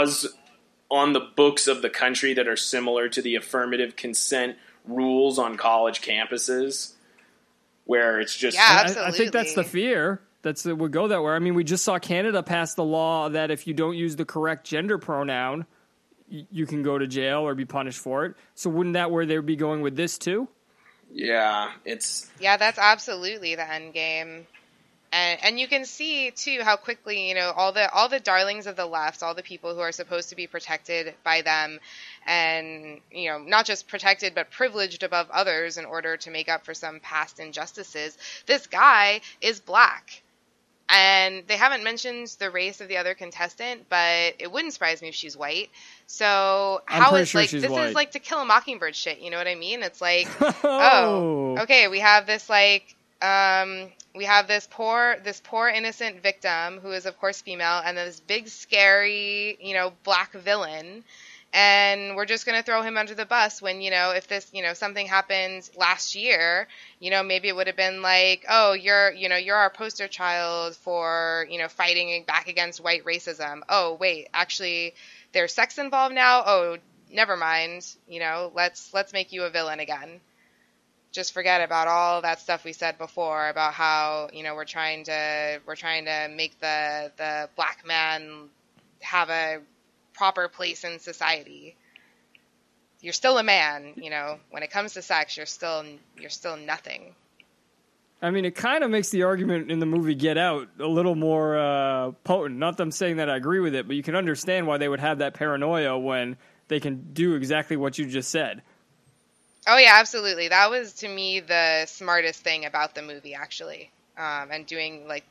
on the books of the country that are similar to the affirmative consent rules on college campuses? Where it's just I think that's the fear. It would go that way. I mean, we just saw Canada pass the law that if you don't use the correct gender pronoun, you can go to jail or be punished for it. So wouldn't that where they would be going with this too? Yeah, that's absolutely the end game. And you can see too how quickly, all the darlings of the left, all the people who are supposed to be protected by them and, not just protected but privileged above others in order to make up for some past injustices. This guy is black. And they haven't mentioned the race of the other contestant, but it wouldn't surprise me if she's white. So how is sure like she's this white. is like To Kill a Mockingbird shit, you know what I mean? It's like, Oh. okay, we have this like we have this poor innocent victim who is of course female, and then this big scary, black villain. And we're just going to throw him under the bus when, if this, something happened last year, maybe it would have been like, oh, you're our poster child for, fighting back against white racism. Oh, wait, actually there's sex involved now. Oh, never mind. Let's make you a villain again. Just forget about all that stuff we said before about how, we're trying to make the black man have a proper place in society. You're still a man, when it comes to sex, you're still nothing. I mean, it kind of makes the argument in the movie Get Out a little more potent. Not them saying that I agree with it, but you can understand why they would have that paranoia when they can do exactly what you just said. Oh yeah, absolutely. That was to me the smartest thing about the movie, actually. And doing like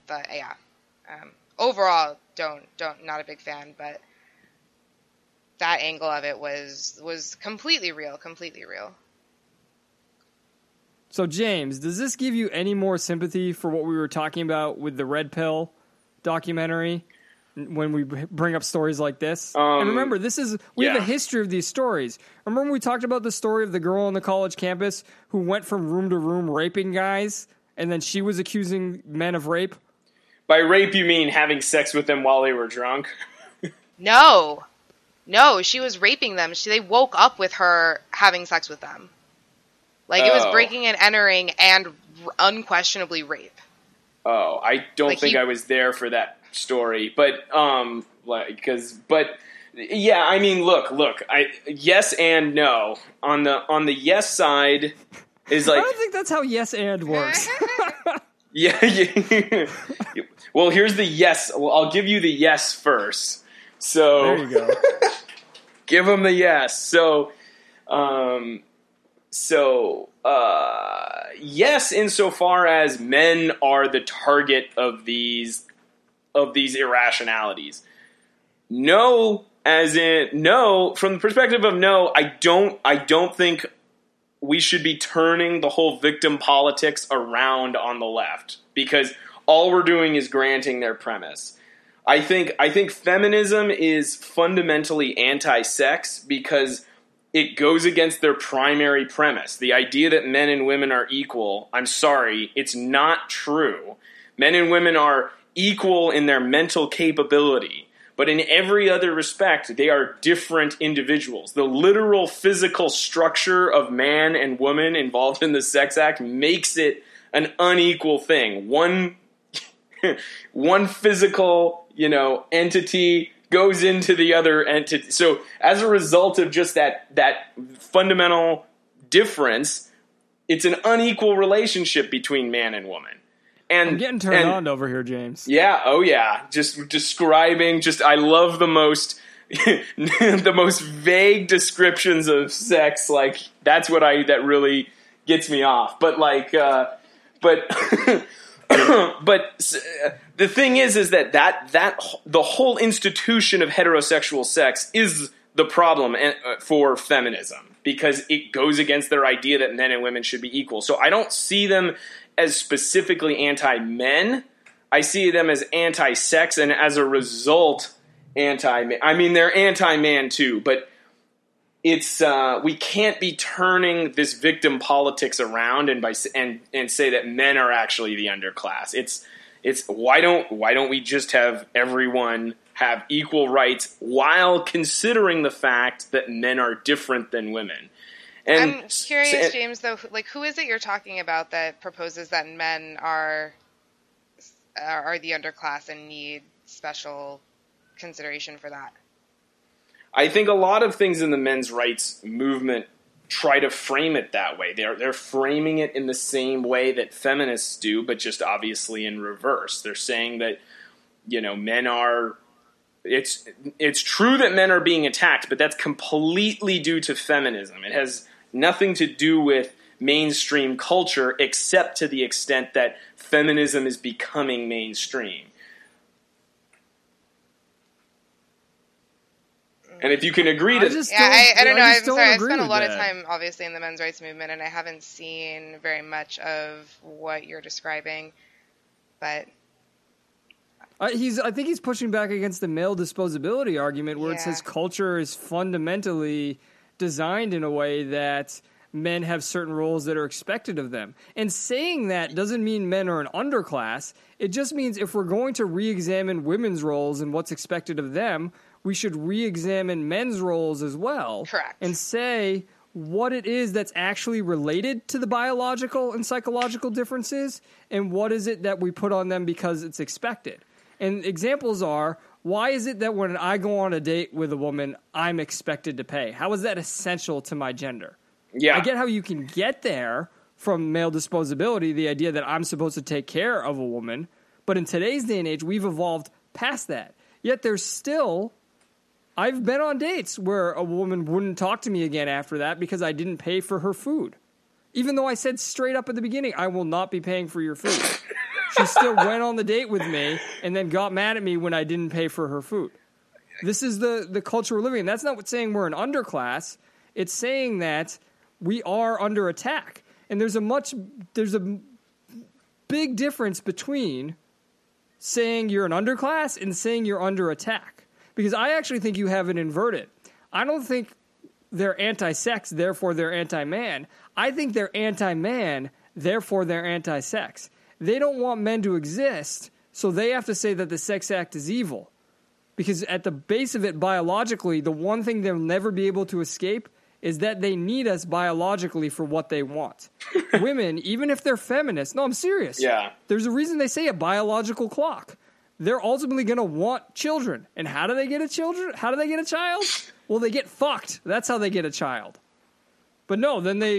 overall, not a big fan, but that angle of it was completely real. So, James, does this give you any more sympathy for what we were talking about with the Red Pill documentary when we bring up stories like this? And remember, we have a history of these stories. Remember when we talked about the story of the girl on the college campus who went from room to room raping guys, and then she was accusing men of rape? By rape, you mean having sex with them while they were drunk? No, she was raping them. They woke up with her having sex with them. Like, it was breaking and entering and unquestionably rape. Oh, I don't think I was there for that story, but yeah, I mean, look, yes and no. On the yes side is like, I don't think that's how yes and works. yeah. Well, here's the yes. Well, I'll give you the yes first. So there you go. Give them the yes. So, yes, insofar as men are the target of these irrationalities. No, as in no, from the perspective of no, I don't think we should be turning the whole victim politics around on the left, because all we're doing is granting their premise. I think feminism is fundamentally anti-sex because it goes against their primary premise. The idea that men and women are equal, I'm sorry, it's not true. Men and women are equal in their mental capability, but in every other respect, they are different individuals. The literal physical structure of man and woman involved in the sex act makes it an unequal thing. One physical, entity goes into the other entity. So as a result of just that fundamental difference, it's an unequal relationship between man and woman. And I'm getting turned on over here, James. Yeah, oh yeah. Just describing, I love the most the most vague descriptions of sex. Like, that really gets me off. But the thing is that the whole institution of heterosexual sex is the problem for feminism, because it goes against their idea that men and women should be equal. So I don't see them as specifically anti-men. I see them as anti-sex, and as a result, anti-man. I mean, they're anti-man too, but it's we can't be turning this victim politics around and say that men are actually the underclass. It's why don't we just have everyone have equal rights while considering the fact that men are different than women? And I'm curious, James, though, who is it you're talking about that proposes that men are the underclass and need special consideration for that? I think a lot of things in the men's rights movement try to frame it that way. They're framing it in the same way that feminists do, but just obviously in reverse. They're saying that, men are... It's true that men are being attacked, but that's completely due to feminism. It has nothing to do with mainstream culture, except to the extent that feminism is becoming mainstream. And if you can agree to... I don't know. I'm sorry. I've spent a lot of time, obviously, in the men's rights movement, and I haven't seen very much of what you're describing. But... I think he's pushing back against the male disposability argument, where it says culture is fundamentally designed in a way that men have certain roles that are expected of them. And saying that doesn't mean men are an underclass. It just means if we're going to re-examine women's roles and what's expected of them, we should re-examine men's roles as well. Correct. And say what it is that's actually related to the biological and psychological differences, and what is it that we put on them because it's expected. And examples are, why is it that when I go on a date with a woman, I'm expected to pay? How is that essential to my gender? Yeah. I get how you can get there from male disposability, the idea that I'm supposed to take care of a woman. But in today's day and age, we've evolved past that. Yet there's still... I've been on dates where a woman wouldn't talk to me again after that because I didn't pay for her food. Even though I said straight up at the beginning, I will not be paying for your food. She still went on the date with me and then got mad at me when I didn't pay for her food. This is the culture we're living in. That's not saying we're an underclass. It's saying that we are under attack. And there's a big difference between saying you're an underclass and saying you're under attack. Because I actually think you have it inverted. I don't think they're anti-sex, therefore they're anti-man. I think they're anti-man, therefore they're anti-sex. They don't want men to exist, so they have to say that the sex act is evil. Because at the base of it, biologically, the one thing they'll never be able to escape is that they need us biologically for what they want. Women, even if they're feminists, no, I'm serious. Yeah. There's a reason they say a biological clock. They're ultimately going to want children. And how do they get a child? Well, they get fucked. That's how they get a child. But no, then they,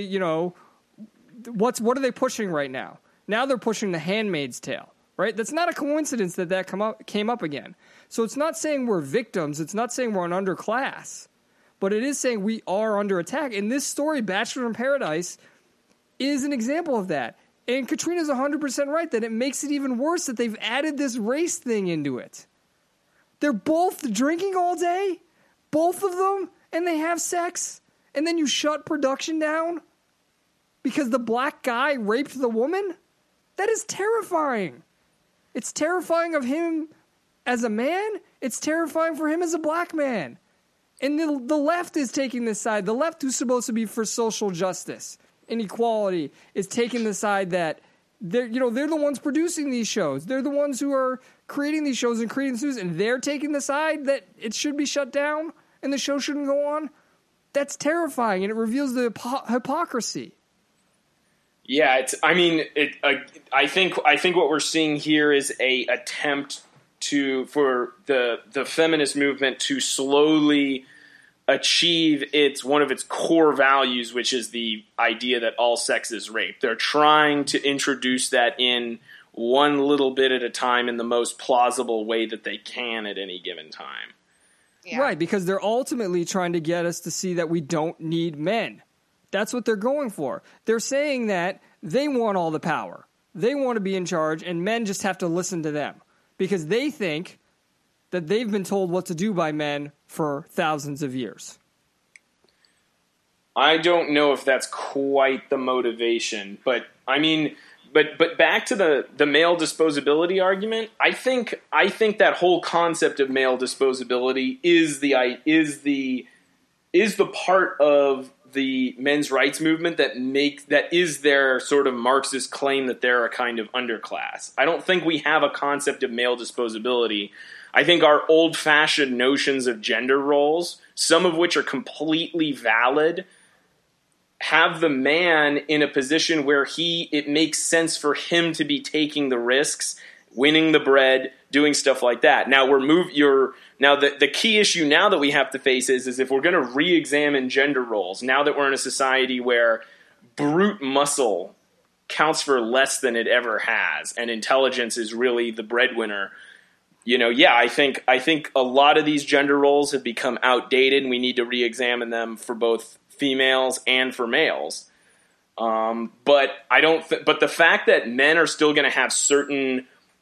what are they pushing right now? Now they're pushing The Handmaid's Tale, right? That's not a coincidence that came up again. So it's not saying we're victims. It's not saying we're an underclass. But it is saying we are under attack. And this story, Bachelor in Paradise, is an example of that. And Katrina's 100% right that it makes it even worse that they've added this race thing into it. They're both drinking all day, both of them, and they have sex. And then you shut production down because the black guy raped the woman? That is terrifying. It's terrifying of him as a man. It's terrifying for him as a black man. And the left is taking this side. The left, who's supposed to be for social justice and equality, is taking the side that they're the ones producing these shows. They're the ones who are creating these shows and creating these news, and they're taking the side that it should be shut down and the show shouldn't go on. That's terrifying, and it reveals the hypocrisy. Yeah, I think what we're seeing here is a attempt for the feminist movement to slowly achieve one of its core values, which is the idea that all sex is rape. They're trying to introduce that in one little bit at a time in the most plausible way that they can at any given time. Yeah. Right, because they're ultimately trying to get us to see that we don't need men. That's what they're going for. They're saying that they want all the power. They want to be in charge, and men just have to listen to them. Because they think that they've been told what to do by men for thousands of years. I don't know if that's quite the motivation, but back to the male disposability argument, I think that whole concept of male disposability is the part of the men's rights movement that is their sort of Marxist claim that they're a kind of underclass. I don't think we have a concept of male disposability. I think our old-fashioned notions of gender roles, some of which are completely valid, have the man in a position where it makes sense for him to be taking the risks, winning the bread, doing stuff like that. Now the key issue now that we have to face is if we're going to re-examine gender roles, now that we're in a society where brute muscle counts for less than it ever has, and intelligence is really the breadwinner. I think a lot of these gender roles have become outdated, and we need to re-examine them for both females and for males. But the fact that men are still going to have certain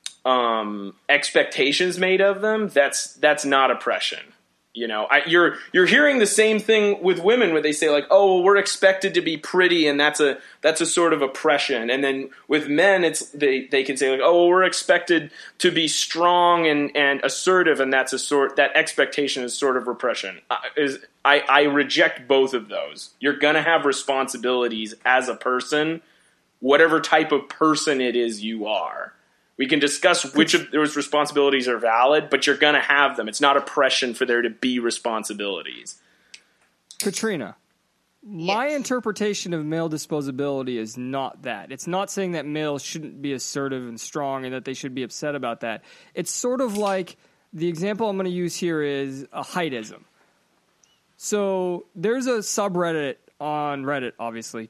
expectations made of them, that's not oppression. You're hearing the same thing with women where they say like, oh, well, we're expected to be pretty, and that's a sort of oppression. And then with men, they can say like, oh, well, we're expected to be strong and assertive, and that expectation is sort of repression. I reject both of those. You're gonna have responsibilities as a person, whatever type of person it is you are. We can discuss which of those responsibilities are valid, but you're going to have them. It's not oppression for there to be responsibilities. Katrina, my interpretation of male disposability is not that. It's not saying that males shouldn't be assertive and strong and that they should be upset about that. It's sort of like the example I'm going to use here is a heightism. So there's a subreddit on Reddit, obviously,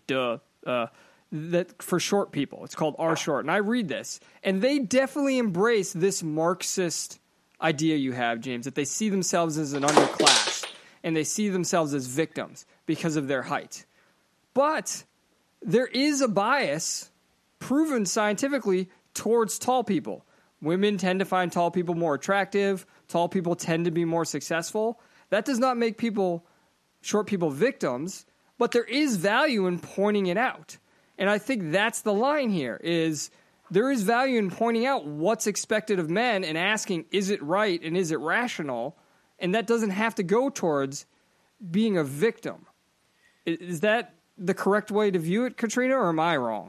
that for short people. It's called R Short, and I read this, and they definitely embrace this Marxist idea you have, James, that they see themselves as an underclass, and they see themselves as victims because of their height. But there is a bias, proven scientifically, towards tall people. Women tend to find tall people more attractive. Tall people tend to be more successful. That does not make short people victims, but there is value in pointing it out. And I think that's the line here, is there is value in pointing out what's expected of men and asking, is it right and is it rational? And that doesn't have to go towards being a victim. Is that the correct way to view it, Katrina, or am I wrong?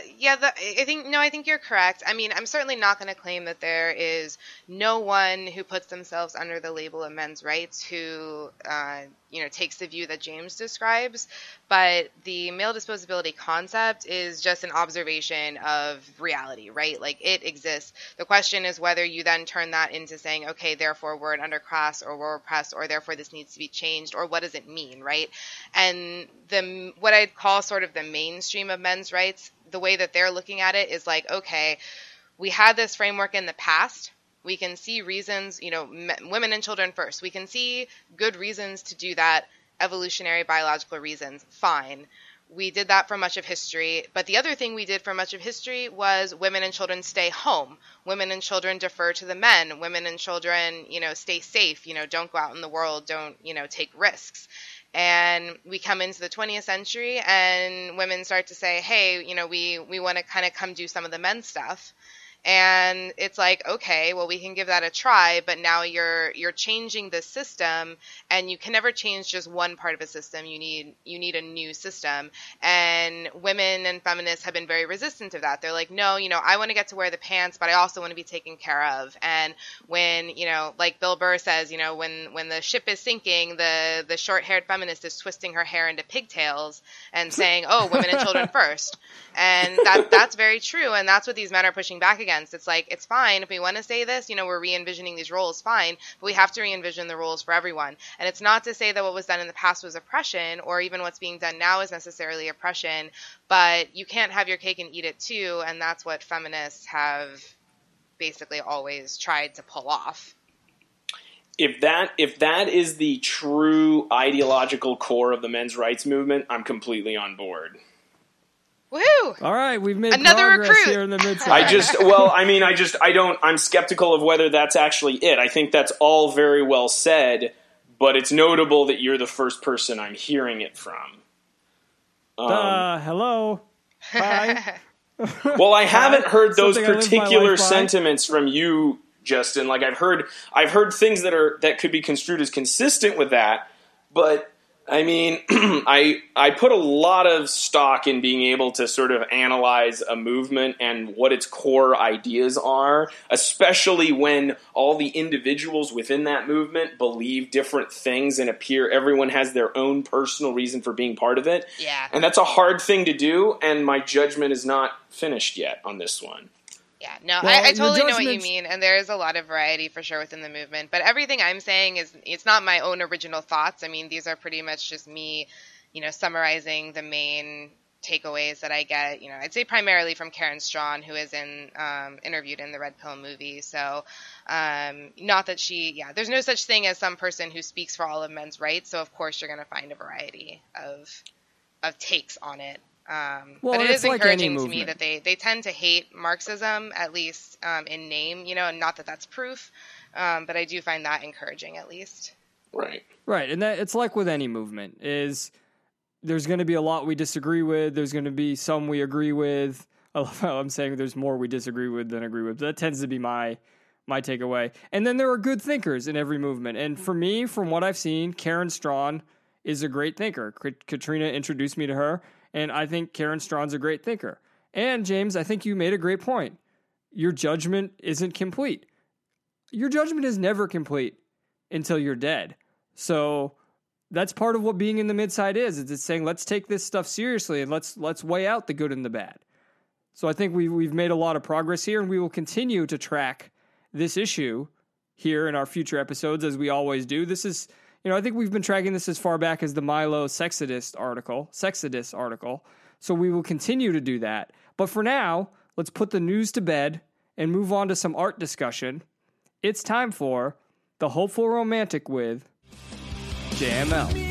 I think you're correct. I mean, I'm certainly not going to claim that there is no one who puts themselves under the label of men's rights who, takes the view that James describes. But the male disposability concept is just an observation of reality, right? Like, it exists. The question is whether you then turn that into saying, okay, therefore we're an underclass, or we're oppressed, or therefore this needs to be changed, or what does it mean, right? And what I'd call sort of the mainstream of men's rights, the way that they're looking at it is like, okay, we had this framework in the past. We can see reasons, women and children first. We can see good reasons to do that, evolutionary biological reasons. Fine. We did that for much of history. But the other thing we did for much of history was women and children stay home. Women and children defer to the men. Women and children, stay safe. Don't go out in the world. Don't, take risks. And we come into the 20th century and women start to say, hey, we want to kind of come do some of the men's stuff. And it's like, okay, well, we can give that a try, but now you're changing the system, and you can never change just one part of a system. You need a new system. And women and feminists have been very resistant to that. They're like, no, I want to get to wear the pants, but I also want to be taken care of. And when, like Bill Burr says, when the ship is sinking, the short-haired feminist is twisting her hair into pigtails and saying, oh, women and children first. And that's very true. And that's what these men are pushing back against. It's like, it's fine if we want to say this, we're re-envisioning these roles, fine, but we have to re-envision the roles for everyone. And it's not to say that what was done in the past was oppression, or even what's being done now is necessarily oppression, but you can't have your cake and eat it too, and that's what feminists have basically always tried to pull off. If that is the true ideological core of the men's rights movement, I'm completely on board. Woohoo! All right, we've made another progress recruit here in the mid-side. I'm skeptical of whether that's actually it. I think that's all very well said, but it's notable that you're the first person I'm hearing it from. Hello. Hi. Well, I haven't heard those Something I live my particular life by. sentiments from you, Justin. Like, I've heard things that could be construed as consistent with that, but I mean, I put a lot of stock in being able to sort of analyze a movement and what its core ideas are, especially when all the individuals within that movement believe different things and everyone has their own personal reason for being part of it. Yeah. And that's a hard thing to do, and my judgment is not finished yet on this one. Yeah, no, Well, I totally your know what you judgments- mean, and there is a lot of variety for sure within the movement. But everything I'm saying it's not my own original thoughts. I mean, these are pretty much just me, summarizing the main takeaways that I get. I'd say primarily from Karen Strawn, who is interviewed in the Red Pill movie. So, not that there's no such thing as some person who speaks for all of men's rights. So of course you're going to find a variety of takes on it. But it is it's like any encouraging to me movement. that they tend to hate Marxism, at least in name, and not that that's proof, but I do find that encouraging at least. Right. Right, and that it's like with any movement, is there's going to be a lot we disagree with, there's going to be some we agree with. I love how I'm saying there's more we disagree with than agree with. That tends to be my takeaway. And then there are good thinkers in every movement. And for me, from what I've seen, Karen Strawn is a great thinker. Katrina introduced me to her, and I think Karen Strawn's a great thinker. And James, I think you made a great point. Your judgment isn't complete. Your judgment is never complete until you're dead. So that's part of what being in the mid-side is. It's saying, let's take this stuff seriously and let's weigh out the good and the bad. So I think we've made a lot of progress here, and we will continue to track this issue here in our future episodes, as we always do. This is, I think we've been tracking this as far back as the Milo Sexodus article. So we will continue to do that. But for now, let's put the news to bed and move on to some art discussion. It's time for The Hopeful Romantic with JML.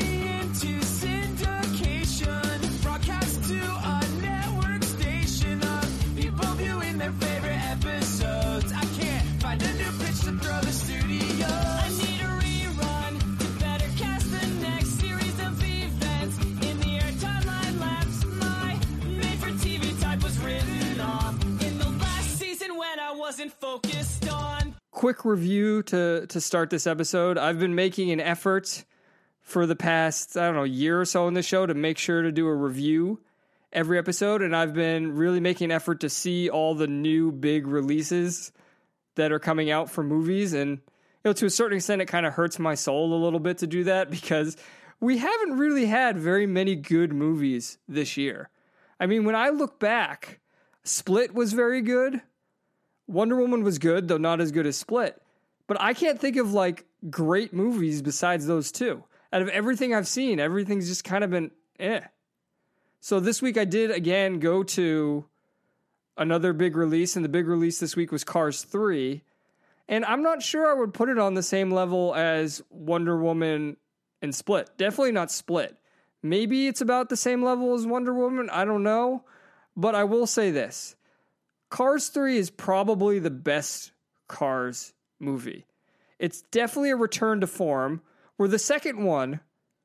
wasn't focused on. Quick review to start this episode. I've been making an effort for the past, year or so on this show to make sure to do a review every episode, and I've been really making an effort to see all the new big releases that are coming out for movies, and to a certain extent it kind of hurts my soul a little bit to do that because we haven't really had very many good movies this year. I mean, when I look back, Split was very good. Wonder Woman was good, though not as good as Split. But I can't think of great movies besides those two. Out of everything I've seen, everything's just kind of been eh. So this week I did again go to another big release, and the big release this week was Cars 3. And I'm not sure I would put it on the same level as Wonder Woman and Split. Definitely not Split. Maybe it's about the same level as Wonder Woman. I don't know. But I will say this. Cars 3 is probably the best Cars movie. It's definitely a return to form, where the second one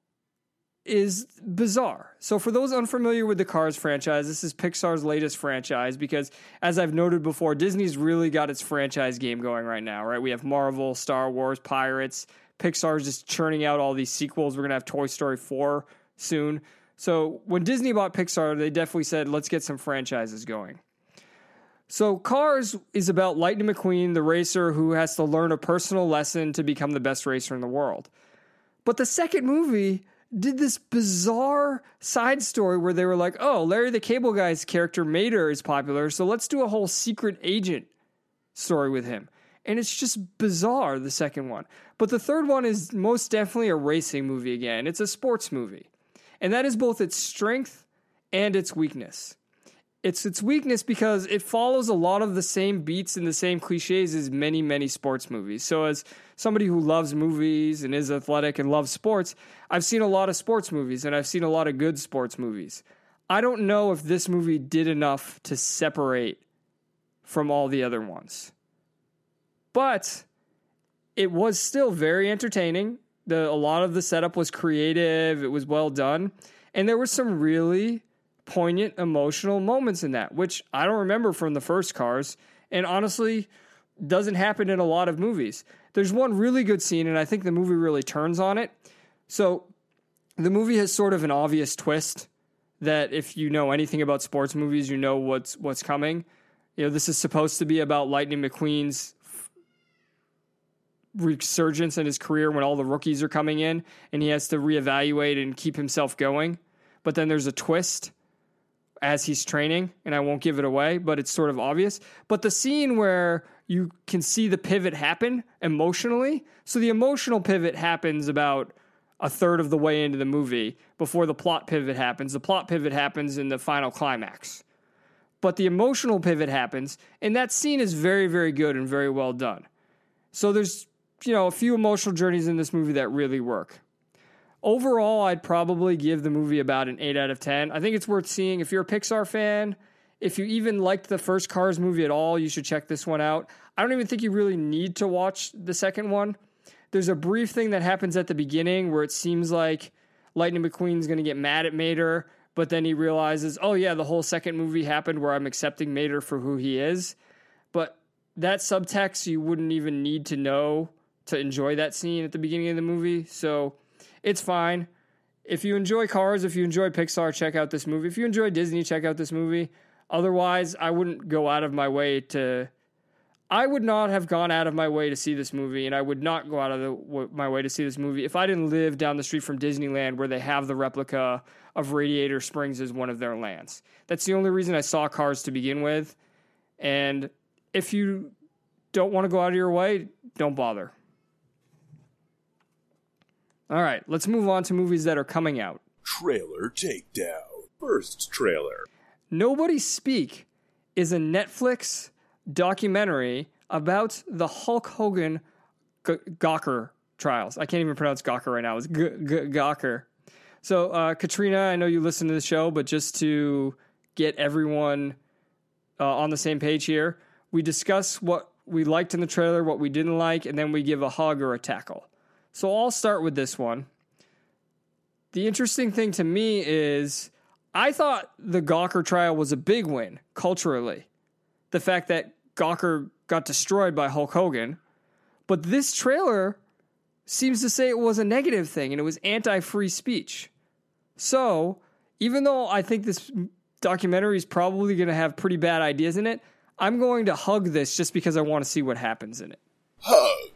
is bizarre. So for those unfamiliar with the Cars franchise, this is Pixar's latest franchise because, as I've noted before, Disney's really got its franchise game going right now, right? We have Marvel, Star Wars, Pirates. Pixar's just churning out all these sequels. We're going to have Toy Story 4 soon. So when Disney bought Pixar, they definitely said, let's get some franchises going. So Cars is about Lightning McQueen, the racer who has to learn a personal lesson to become the best racer in the world. But the second movie did this bizarre side story where they were like, oh, Larry the Cable Guy's character Mater is popular, so let's do a whole secret agent story with him. And it's just bizarre, the second one. But the third one is most definitely a racing movie again. It's a sports movie. And that is both its strength and its weakness. It's its weakness because it follows a lot of the same beats and the same cliches as many, many sports movies. So as somebody who loves movies and is athletic and loves sports, I've seen a lot of sports movies and I've seen a lot of good sports movies. I don't know if this movie did enough to separate from all the other ones. But it was still very entertaining. A lot of the setup was creative. It was well done. And there were some really poignant, emotional moments in that, which I don't remember from the first Cars, and honestly doesn't happen in a lot of movies. There's one really good scene, and I think the movie really turns on it. So the movie has sort of an obvious twist that if you know anything about sports movies, you know what's coming. This is supposed to be about Lightning McQueen's resurgence in his career when all the rookies are coming in, and he has to reevaluate and keep himself going. But then there's a twist as he's training, and I won't give it away, but it's sort of obvious. But the scene where you can see the pivot happen emotionally, so the emotional pivot happens about a third of the way into the movie before the plot pivot happens. The plot pivot happens in the final climax. But the emotional pivot happens, and that scene is very, very good and very well done. So there's, a few emotional journeys in this movie that really work. Overall, I'd probably give the movie about an 8 out of 10. I think it's worth seeing. If you're a Pixar fan, if you even liked the first Cars movie at all, you should check this one out. I don't even think you really need to watch the second one. There's a brief thing that happens at the beginning where it seems like Lightning McQueen's going to get mad at Mater, but then he realizes, oh yeah, the whole second movie happened where I'm accepting Mater for who he is. But that subtext you wouldn't even need to know to enjoy that scene at the beginning of the movie. So it's fine. If you enjoy Cars, if you enjoy Pixar, check out this movie. If you enjoy Disney, check out this movie. Otherwise, I wouldn't go out of my way to... I would not have gone out of my way to see this movie, and I would not go out of my way to see this movie if I didn't live down the street from Disneyland where they have the replica of Radiator Springs as one of their lands. That's the only reason I saw Cars to begin with. And if you don't want to go out of your way, don't bother. All right, let's move on to movies that are coming out. Trailer Takedown. First trailer. Nobody Speak is a Netflix documentary about the Hulk Hogan Gawker trials. I can't even pronounce Gawker right now. It's Gawker. So, Katrina, I know you listen to the show, but just to get everyone on the same page here, we discuss what we liked in the trailer, what we didn't like, and then we give a hug or a tackle. So I'll start with this one. The interesting thing to me is I thought the Gawker trial was a big win culturally. The fact that Gawker got destroyed by Hulk Hogan. But this trailer seems to say it was a negative thing and it was anti-free speech. So, even though I think this documentary is probably going to have pretty bad ideas in it, I'm going to hug this just because I want to see what happens in it. Hug.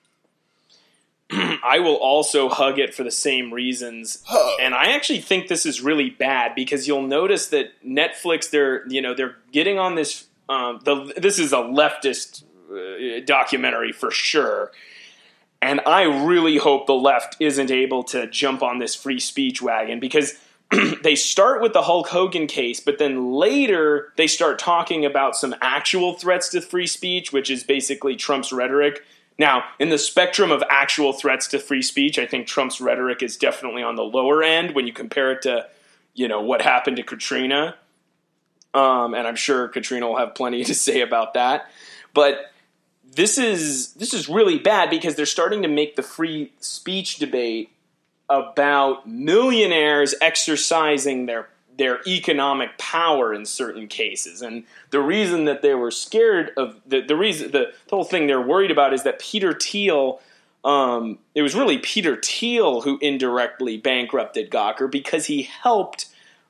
I will also hug it for the same reasons. Hug. And I actually think this is really bad because you'll notice that Netflix, they're getting on this. This is a leftist documentary for sure. And I really hope the left isn't able to jump on this free speech wagon because they start with the Hulk Hogan case, but then later they start talking about some actual threats to free speech, which is basically Trump's rhetoric. Now, in the spectrum of actual threats to free speech, I think Trump's rhetoric is definitely on the lower end when you compare it to, what happened to Katrina. And I'm sure Katrina will have plenty to say about that. But this is really bad because they're starting to make the free speech debate about millionaires exercising their economic power in certain cases. And the reason that they were scared of the whole thing they're worried about is that Peter Thiel, it was really Peter Thiel who indirectly bankrupted Gawker because he helped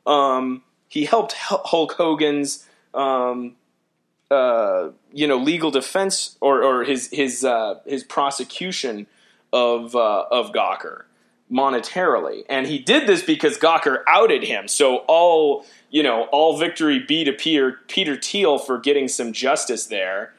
Hulk Hogan's legal defense or his prosecution of Gawker monetarily, and he did this because Gawker outed him. So all victory be to Peter Thiel for getting some justice there.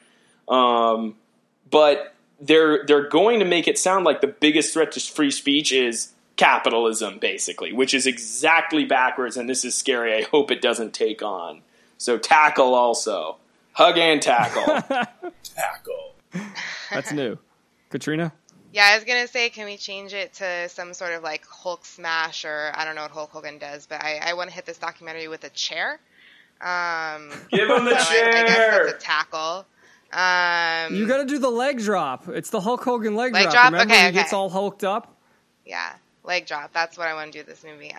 But they're going to make it sound like the biggest threat to free speech is capitalism, basically, which is exactly backwards, and this is scary. I hope it doesn't take on. So tackle also. Hug and tackle. Tackle. That's new. Katrina? Yeah, I was going to say, can we change it to some sort of like Hulk smash, or I don't know what Hulk Hogan does, but I want to hit this documentary with a chair. Give him the chair! I guess that's a tackle. You got to do the leg drop. It's the Hulk Hogan leg drop. Drop? Remember Okay, he gets all hulked up? Yeah, leg drop. That's what I want to do with this movie.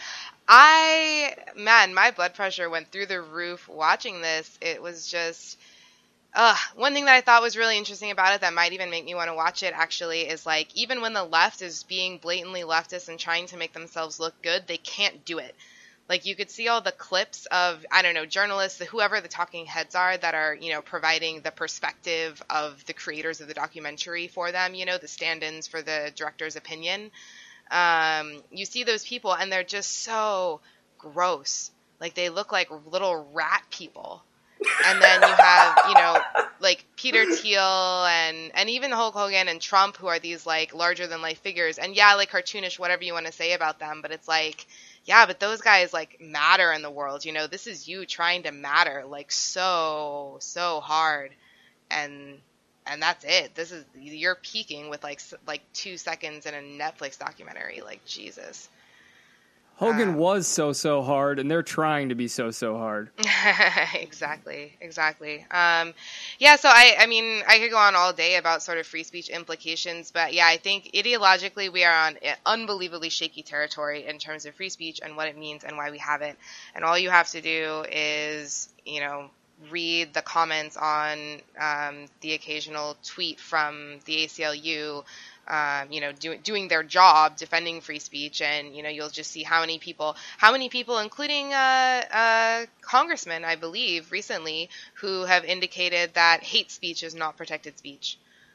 My blood pressure went through the roof watching this. It was just... one thing that I thought was really interesting about it that might even make me want to watch it actually is like, even when the left is being blatantly leftist and trying to make themselves look good, they can't do it. Like, you could see all the clips of, I don't know, journalists, whoever the talking heads are that are, providing the perspective of the creators of the documentary for them, the stand-ins for the director's opinion. You see those people and they're just so gross. Like, they look like little rat people. And then you have, like Peter Thiel and even Hulk Hogan and Trump, who are these like larger than life figures. And yeah, like cartoonish, whatever you want to say about them. But it's like, yeah, but those guys like matter in the world. This is you trying to matter like so hard. And that's it. You're peaking with like 2 seconds in a Netflix documentary. Like, Jesus. Hogan was so hard, and they're trying to be so hard. Exactly. Yeah, so I could go on all day about sort of free speech implications, but yeah, I think ideologically we are on unbelievably shaky territory in terms of free speech and what it means and why we have it. And all you have to do is, read the comments on the occasional tweet from the ACLU, doing their job, defending free speech, and you'll just see how many people, including congressmen, I believe, recently, who have indicated that hate speech is not protected speech.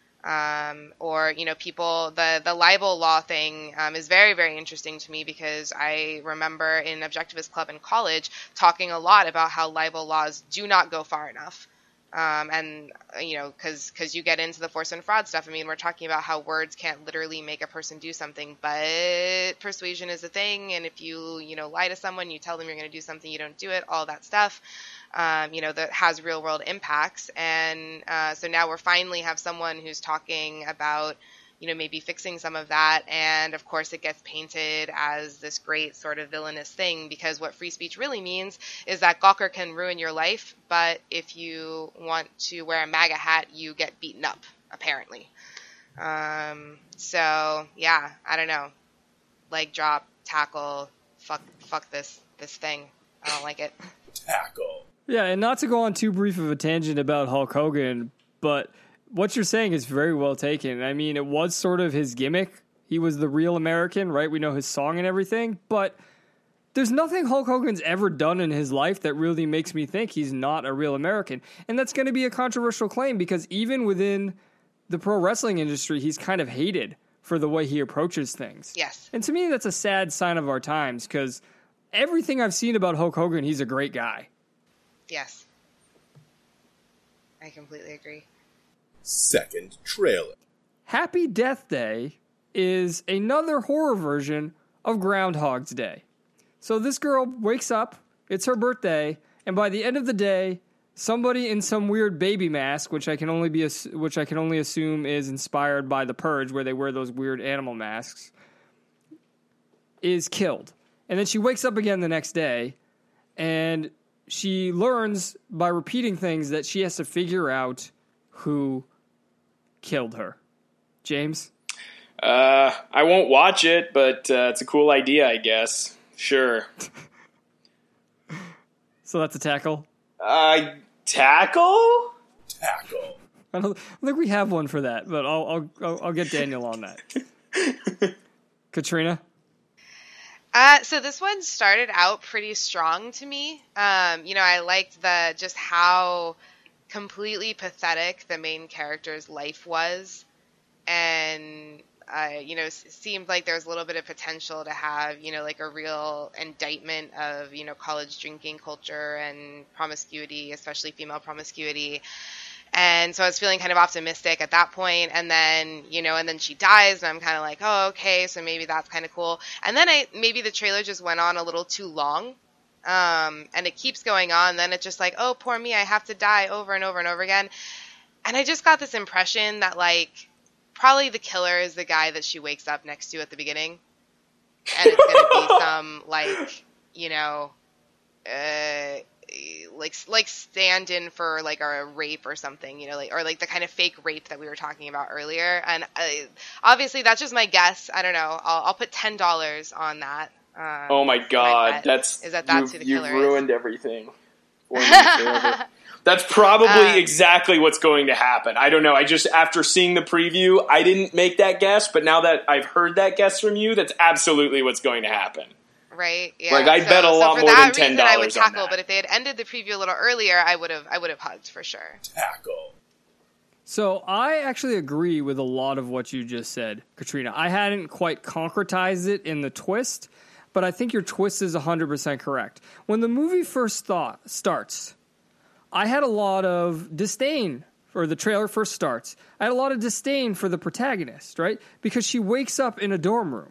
Or people, the libel law thing is very, very interesting to me because I remember in Objectivist Club in college talking a lot about how libel laws do not go far enough. And because you get into the force and fraud stuff. I mean, we're talking about how words can't literally make a person do something, but persuasion is a thing. And if you, lie to someone, you tell them you're going to do something, you don't do it, all that stuff, that has real world impacts. And so now we're finally have someone who's talking about, maybe fixing some of that. And of course it gets painted as this great sort of villainous thing, because what free speech really means is that Gawker can ruin your life, but if you want to wear a MAGA hat, you get beaten up, apparently. So yeah, I don't know. Leg drop, tackle, fuck this thing. I don't like it. Tackle. Yeah, and not to go on too brief of a tangent about Hulk Hogan, But what you're saying is very well taken. I mean, it was sort of his gimmick. He was the real American, right? We know his song and everything, but there's nothing Hulk Hogan's ever done in his life that really makes me think he's not a real American. And that's going to be a controversial claim because even within the pro wrestling industry, he's kind of hated for the way he approaches things. Yes. And to me, that's a sad sign of our times because everything I've seen about Hulk Hogan, he's a great guy. Yes. I completely agree. Second trailer. Happy Death Day is another horror version of Groundhog's Day. So this girl wakes up, it's her birthday, and by the end of the day, somebody in some weird baby mask, which I can only assume is inspired by The Purge, where they wear those weird animal masks, is killed. And then she wakes up again the next day, and she learns by repeating things that she has to figure out who killed her. James? I won't watch it, but it's a cool idea, I guess. Sure. So that's a tackle? Tackle? Tackle. I don't think we have one for that, but I'll get Daniel on that. Katrina? So this one started out pretty strong to me. I liked just how completely pathetic the main character's life was. And, seemed like there was a little bit of potential to have, like a real indictment of, college drinking culture and promiscuity, especially female promiscuity. And so I was feeling kind of optimistic at that point. And then, and then she dies and I'm kind of like, oh, okay. So maybe that's kind of cool. And then maybe the trailer just went on a little too long. And it keeps going on. Then it's just like, oh, poor me. I have to die over and over and over again. And I just got this impression that like, probably the killer is the guy that she wakes up next to at the beginning. And it's going to be some like stand-in for like a rape or something, or like the kind of fake rape that we were talking about earlier. And obviously that's just my guess. I don't know. I'll put $10 on that. Oh my God, that's who the killer is. You've ruined everything for me forever. That's probably exactly what's going to happen. I don't know. After seeing the preview, I didn't make that guess, but now that I've heard that guess from you, that's absolutely what's going to happen. Right. Yeah. Like I bet a lot more than $10 I would tackle, on that. But if they had ended the preview a little earlier, I would have hugged for sure. Tackle. So I actually agree with a lot of what you just said, Katrina. I hadn't quite concretized it in the twist, but I think your twist is 100% correct. When the movie first starts, I had a lot of disdain, or the trailer first starts. I had a lot of disdain for the protagonist, right? Because she wakes up in a dorm room.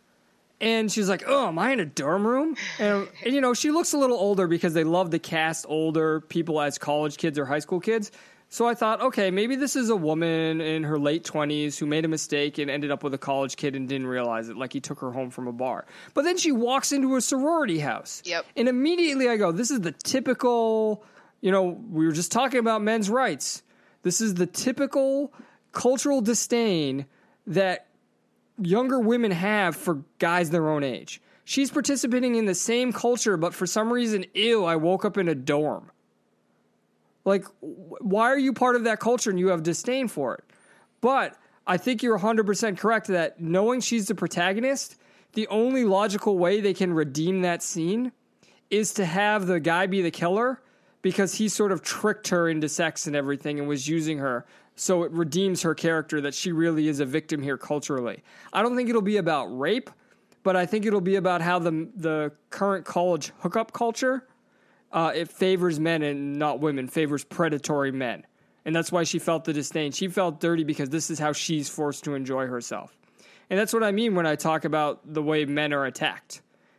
And she's like, oh, am I in a dorm room? And she looks a little older because they love to cast older people as college kids or high school kids. So I thought, okay, maybe this is a woman in her late 20s who made a mistake and ended up with a college kid and didn't realize it, like he took her home from a bar. But then she walks into a sorority house. Yep. And immediately I go, this is the typical, we were just talking about men's rights. This is the typical cultural disdain that younger women have for guys their own age. She's participating in the same culture, but for some reason, I woke up in a dorm. Like, why are you part of that culture and you have disdain for it? But I think you're 100% correct that knowing she's the protagonist, the only logical way they can redeem that scene is to have the guy be the killer because he sort of tricked her into sex and everything and was using her. So it redeems her character that she really is a victim here culturally. I don't think it'll be about rape, but I think it'll be about how the current college hookup culture, it favors men and not women, favors predatory men. And that's why she felt the disdain. She felt dirty because this is how she's forced to enjoy herself. And that's what I mean when I talk about the way men are attacked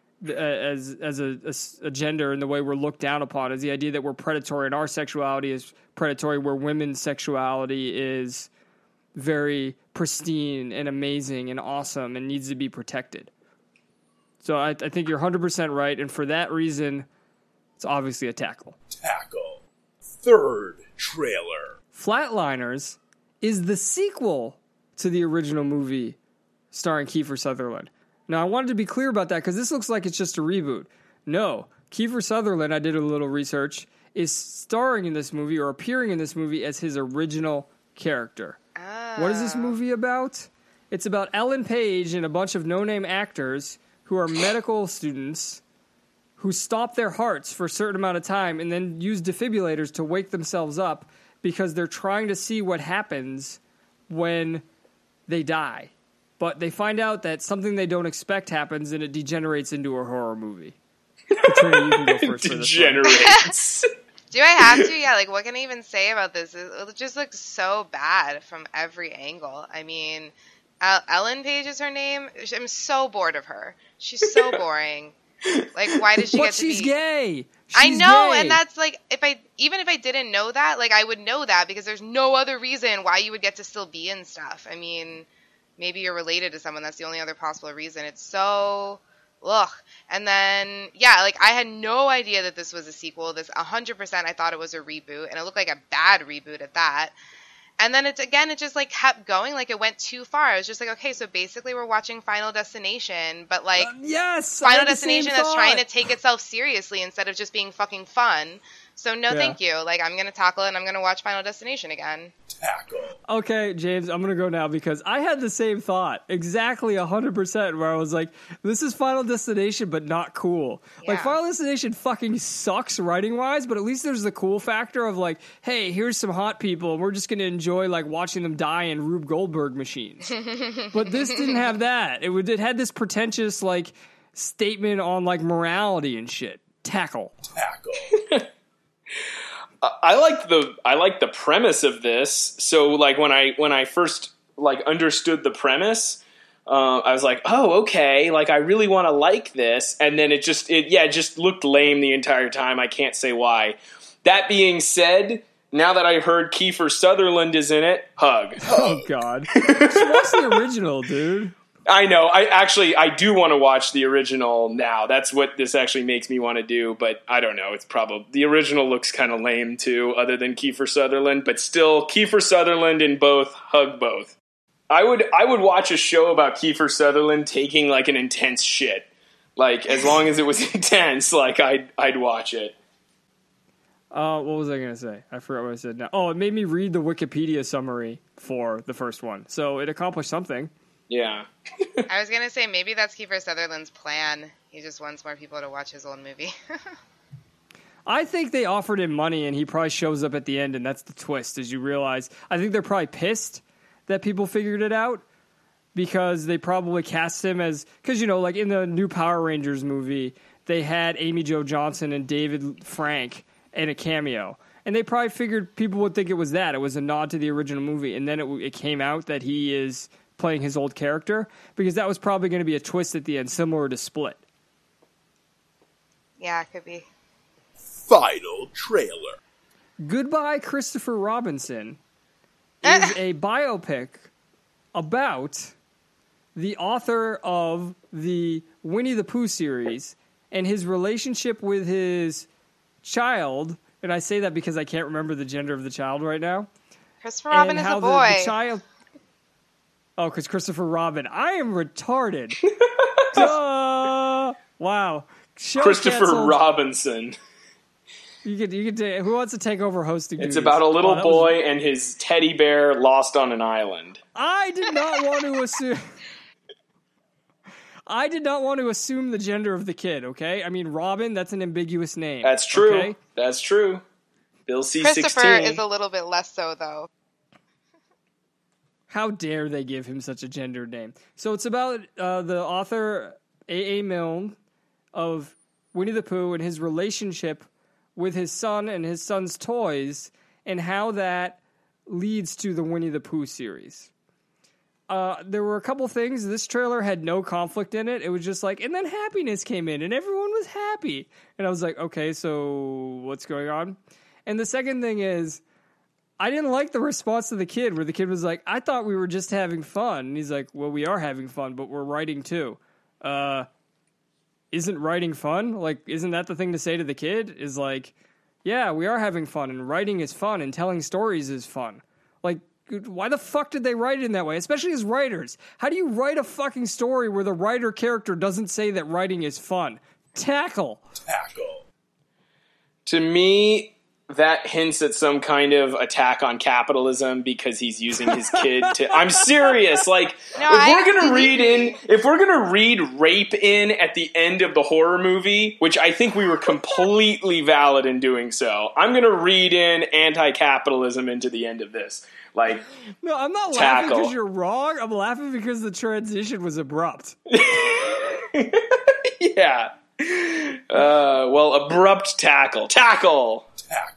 as a gender and the way we're looked down upon, is the idea that we're predatory and our sexuality is predatory, where women's sexuality is very pristine and amazing and awesome and needs to be protected. So I think you're 100% right, and for that reason, it's obviously a tackle. Tackle. Third trailer. Flatliners is the sequel to the original movie starring Kiefer Sutherland. Now, I wanted to be clear about that because this looks like it's just a reboot. No, Kiefer Sutherland, I did a little research, is starring in this movie or appearing in this movie as his original character. What is this movie about? It's about Ellen Page and a bunch of no-name actors who are medical students who stop their hearts for a certain amount of time and then use defibrillators to wake themselves up because they're trying to see what happens when they die. But they find out that something they don't expect happens and it degenerates into a horror movie. Katrina, you can go first for this one. Degenerates. Do I have to? Yeah, like, what can I even say about this? It just looks so bad from every angle. I mean, Ellen Page is her name. I'm so bored of her. She's so boring. Like, why does she But get to be... she's gay. I know, gay. and that's like, even if I didn't know that, like, I would know that because there's no other reason why you would get to still be in stuff. I mean, maybe you're related to someone. That's the only other possible reason. It's so... Ugh. And then, yeah, like, I had no idea that this was a sequel. This 100% I thought it was a reboot, and it looked like a bad reboot at that. And then it just, like, kept going. Like, it went too far. I was just like, okay, so basically we're watching Final Destination, but, like, yes, Final Destination that's trying to take itself seriously instead of just being fucking fun. So no, thank you. Like, I'm going to tackle it, and I'm going to watch Final Destination again. Tackle. Okay, James, I'm going to go now because I had the same thought. Exactly 100% where I was like, this is Final Destination, but not cool. Like, Yeah. Final Destination fucking sucks writing-wise, but at least there's the cool factor of, like, hey, here's some hot people, and we're just going to enjoy, like, watching them die in Rube Goldberg machines. But this didn't have that. It had this pretentious, like, statement on, like, morality and shit. Tackle. Tackle. I like the premise of this. So like when I first like understood the premise, I was like, oh, okay, like I really want to like this, and then it just looked lame the entire time. I can't say why. That being said, now that I heard Kiefer Sutherland is in it, hug. Oh, God. What's the original, dude? I know. I do want to watch the original now. That's what this actually makes me want to do, but I don't know. It's probably the original looks kind of lame too, other than Kiefer Sutherland, but still Kiefer Sutherland in both, hug both. I would watch a show about Kiefer Sutherland taking like an intense shit. Like as long as it was intense, like I'd watch it. What was I going to say? I forgot what I said now. Oh, it made me read the Wikipedia summary for the first one. So it accomplished something. Yeah. I was going to say, maybe that's Kiefer Sutherland's plan. He just wants more people to watch his old movie. I think they offered him money and he probably shows up at the end and that's the twist, as you realize. I think they're probably pissed that people figured it out because they probably cast him as... Because, you know, like in the new Power Rangers movie, they had Amy Jo Johnson and David Frank in a cameo. And they probably figured people would think it was that. It was a nod to the original movie. And then it came out that he is... playing his old character, because that was probably going to be a twist at the end, similar to Split. Yeah, it could be. Final trailer. Goodbye, Christopher Robinson is a biopic about the author of the Winnie the Pooh series and his relationship with his child, and I say that because I can't remember the gender of the child right now. Christopher Robin is a boy. The child... Oh, because Christopher Robin. I am retarded. Duh. Wow. Show Christopher canceled. Robinson. You could take, who wants to take over hosting It's duties? about a little that boy and his teddy bear lost on an island. I did not want to assume... I did not want to assume the gender of the kid, okay? I mean, Robin, that's an ambiguous name. That's true. Okay? That's true. Bill C-16. Christopher is a little bit less so, though. How dare they give him such a gendered name? So it's about the author A.A. Milne of Winnie the Pooh and his relationship with his son and his son's toys and how that leads to the Winnie the Pooh series. There were a couple things. This trailer had no conflict in it. It was just like, and then happiness came in and everyone was happy. And I was like, okay, so what's going on? And the second thing is, I didn't like the response to the kid where the kid was like, I thought we were just having fun. And he's like, well, we are having fun, but we're writing too. Isn't writing fun? Like, isn't that the thing to say to the kid? Is like, yeah, we are having fun and writing is fun and telling stories is fun. Like, why the fuck did they write it in that way? Especially as writers. How do you write a fucking story where the writer character doesn't say that writing is fun? Tackle. Tackle. To me, that hints at some kind of attack on capitalism because he's using his kid to. I'm serious. Like, No, if we're gonna read rape in at the end of the horror movie, which I think we were completely valid in doing so, I'm gonna read in anti-capitalism into the end of this. Like, No, I'm not laughing because you're wrong. I'm laughing because the transition was abrupt. yeah. Well, abrupt tackle. Tackle.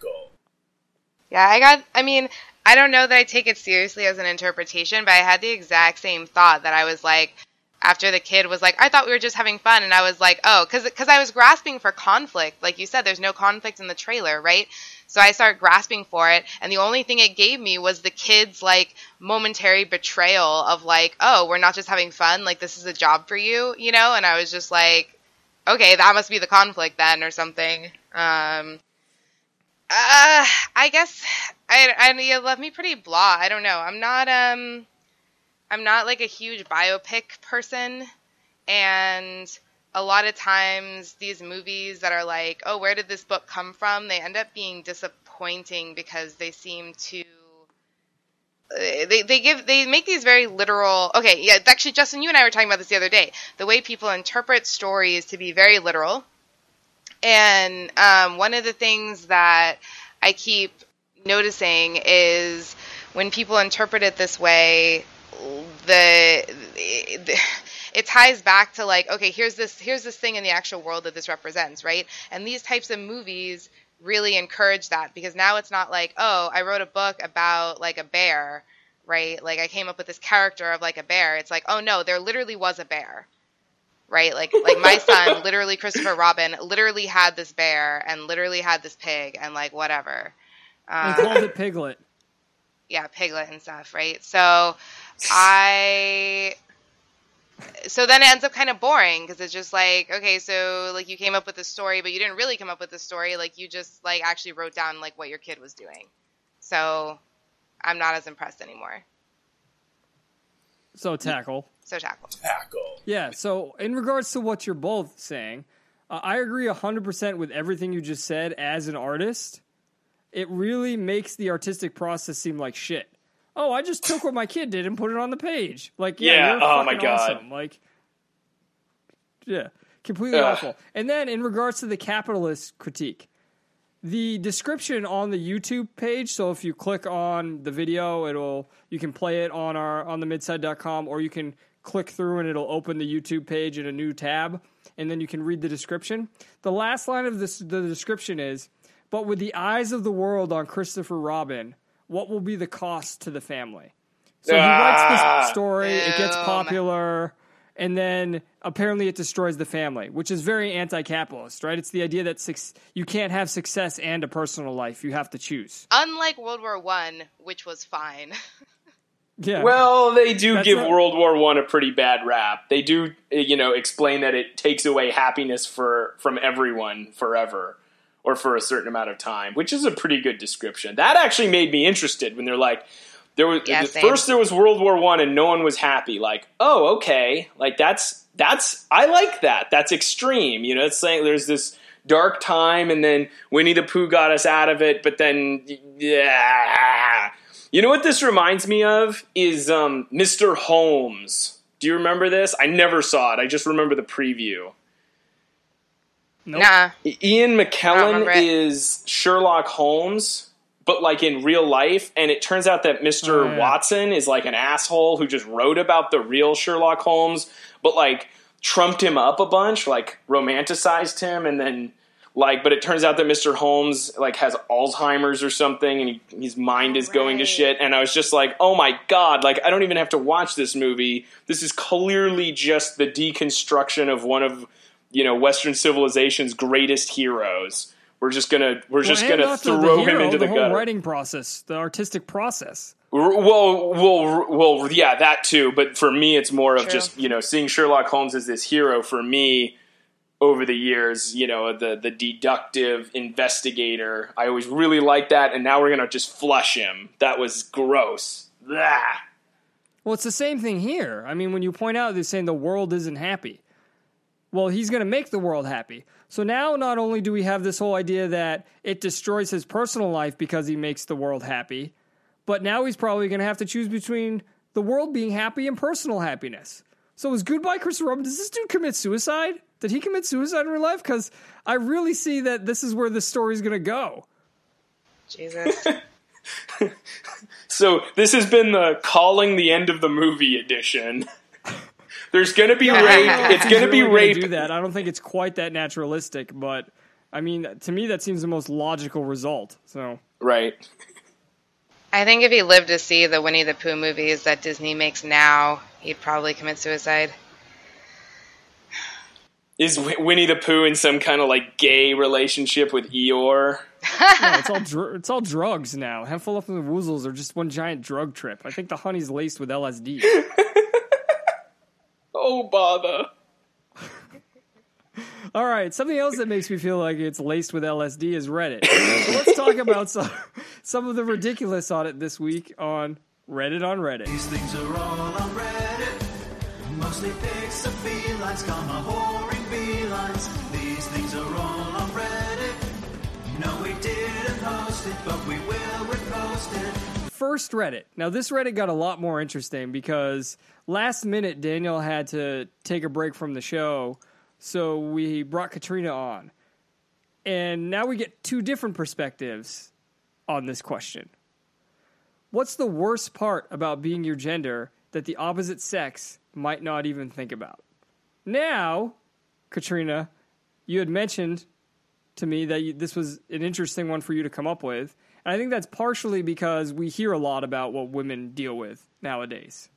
Yeah, I don't know that I take it seriously as an interpretation, but I had the exact same thought that I was like, after the kid was like, I thought we were just having fun, and I was like, oh, because I was grasping for conflict. Like you said, there's no conflict in the trailer, right? So I started grasping for it, and the only thing it gave me was the kid's, like, momentary betrayal of, like, oh, we're not just having fun, like, this is a job for you, you know? And I was just like, okay, that must be the conflict then, or something. I guess it left me pretty blah. I don't know. I'm not like a huge biopic person, and a lot of times these movies that are like, oh, where did this book come from? They end up being disappointing because they seem to they make these very literal. Okay, yeah, actually, Justin, you and I were talking about this the other day. The way people interpret stories to be very literal. And one of the things that I keep noticing is when people interpret it this way, it ties back to like, okay, here's this thing in the actual world that this represents, right? And these types of movies really encourage that, because now it's not like, oh, I wrote a book about like a bear, right? Like I came up with this character of like a bear. It's like, oh no, there literally was a bear. Right? Like my son, literally Christopher Robin, literally had this bear and literally had this pig and like whatever. They called it Piglet. Yeah, Piglet and stuff, right? So then it ends up kind of boring because it's just like, okay, so like you came up with this story, but you didn't really come up with this story. Like you just like actually wrote down like what your kid was doing. So I'm not as impressed anymore. So tackle. Yeah, so in regards to what you're both saying, I agree 100% with everything you just said as an artist. It really makes the artistic process seem like shit. Oh, I just took what my kid did and put it on the page. Like, yeah, you're oh my fucking God. awesome. Like, yeah, completely awful. And then in regards to the capitalist critique, the description on the YouTube page, so if you click on the video, you can play it on the midside.com, or you can click through and it'll open the YouTube page in a new tab, and then you can read the description. The last line of the description is, but with the eyes of the world on Christopher Robin, what will be the cost to the family? So he writes this story, it gets popular, and then apparently it destroys the family, which is very anti-capitalist, right? It's the idea that you can't have success and a personal life. You have to choose. Unlike World War I, which was fine. Yeah. Well, they do give World War I a pretty bad rap. They do, explain that it takes away happiness from everyone forever, or for a certain amount of time, which is a pretty good description. That actually made me interested when they're like, first there was World War I and no one was happy. Like, oh, okay, like that's I like that. That's extreme. It's saying there's this dark time, and then Winnie the Pooh got us out of it, but then yeah. You know what this reminds me of is Mr. Holmes. Do you remember this? I never saw it. I just remember the preview. Nope. Nah. Ian McKellen is Sherlock Holmes, but like in real life, and it turns out that Mr. Watson is like an asshole who just wrote about the real Sherlock Holmes, but like trumped him up a bunch, like romanticized him, and then but it turns out that Mr. Holmes like has Alzheimer's or something, and his mind is going to shit. And I was just like, oh my God, like I don't even have to watch this movie. This is clearly just the deconstruction of one of Western civilization's greatest heroes. We're just gonna throw him into the gutter. Whole writing process, the artistic process. Well, yeah, that too. But for me, it's more of just seeing Sherlock Holmes as this hero. For me, over the years, the deductive investigator, I always really liked that. And now we're gonna just flush him. That was gross. Blah. Well, it's the same thing here. I mean, when you point out they're saying the world isn't happy. Well, he's going to make the world happy. So now not only do we have this whole idea that it destroys his personal life because he makes the world happy, but now he's probably going to have to choose between the world being happy and personal happiness. So is Goodbye Christopher Robin, does this dude commit suicide? Did he commit suicide in real life? Because I really see that this is where the story's going to go. Jesus. So this has been the calling the end of the movie edition. There's going to be rape. It's going to be rape. Do that. I don't think it's quite that naturalistic, but I mean, to me, that seems the most logical result. So Right. I think if he lived to see the Winnie the Pooh movies that Disney makes now, he'd probably commit suicide. Is Winnie the Pooh in some kind of like gay relationship with Eeyore? No, it's all drugs now. Heffalump and the Woozles are just one giant drug trip. I think the honey's laced with LSD. Oh, bother. All right, something else that makes me feel like it's laced with LSD is Reddit. So let's talk about some of the ridiculous on it this week on Reddit on Reddit. These things are all on Reddit. Mostly pics of felines, whoring felines. These things are all on Reddit. No, we didn't host it, but we will repost it. First Reddit. Now, this Reddit got a lot more interesting because last minute Daniel had to take a break from the show, so we brought Katrina on. And now we get two different perspectives on this question. What's the worst part about being your gender that the opposite sex might not even think about? Now, Katrina, you had mentioned to me that this was an interesting one for you to come up with. And I think that's partially because we hear a lot about what women deal with nowadays.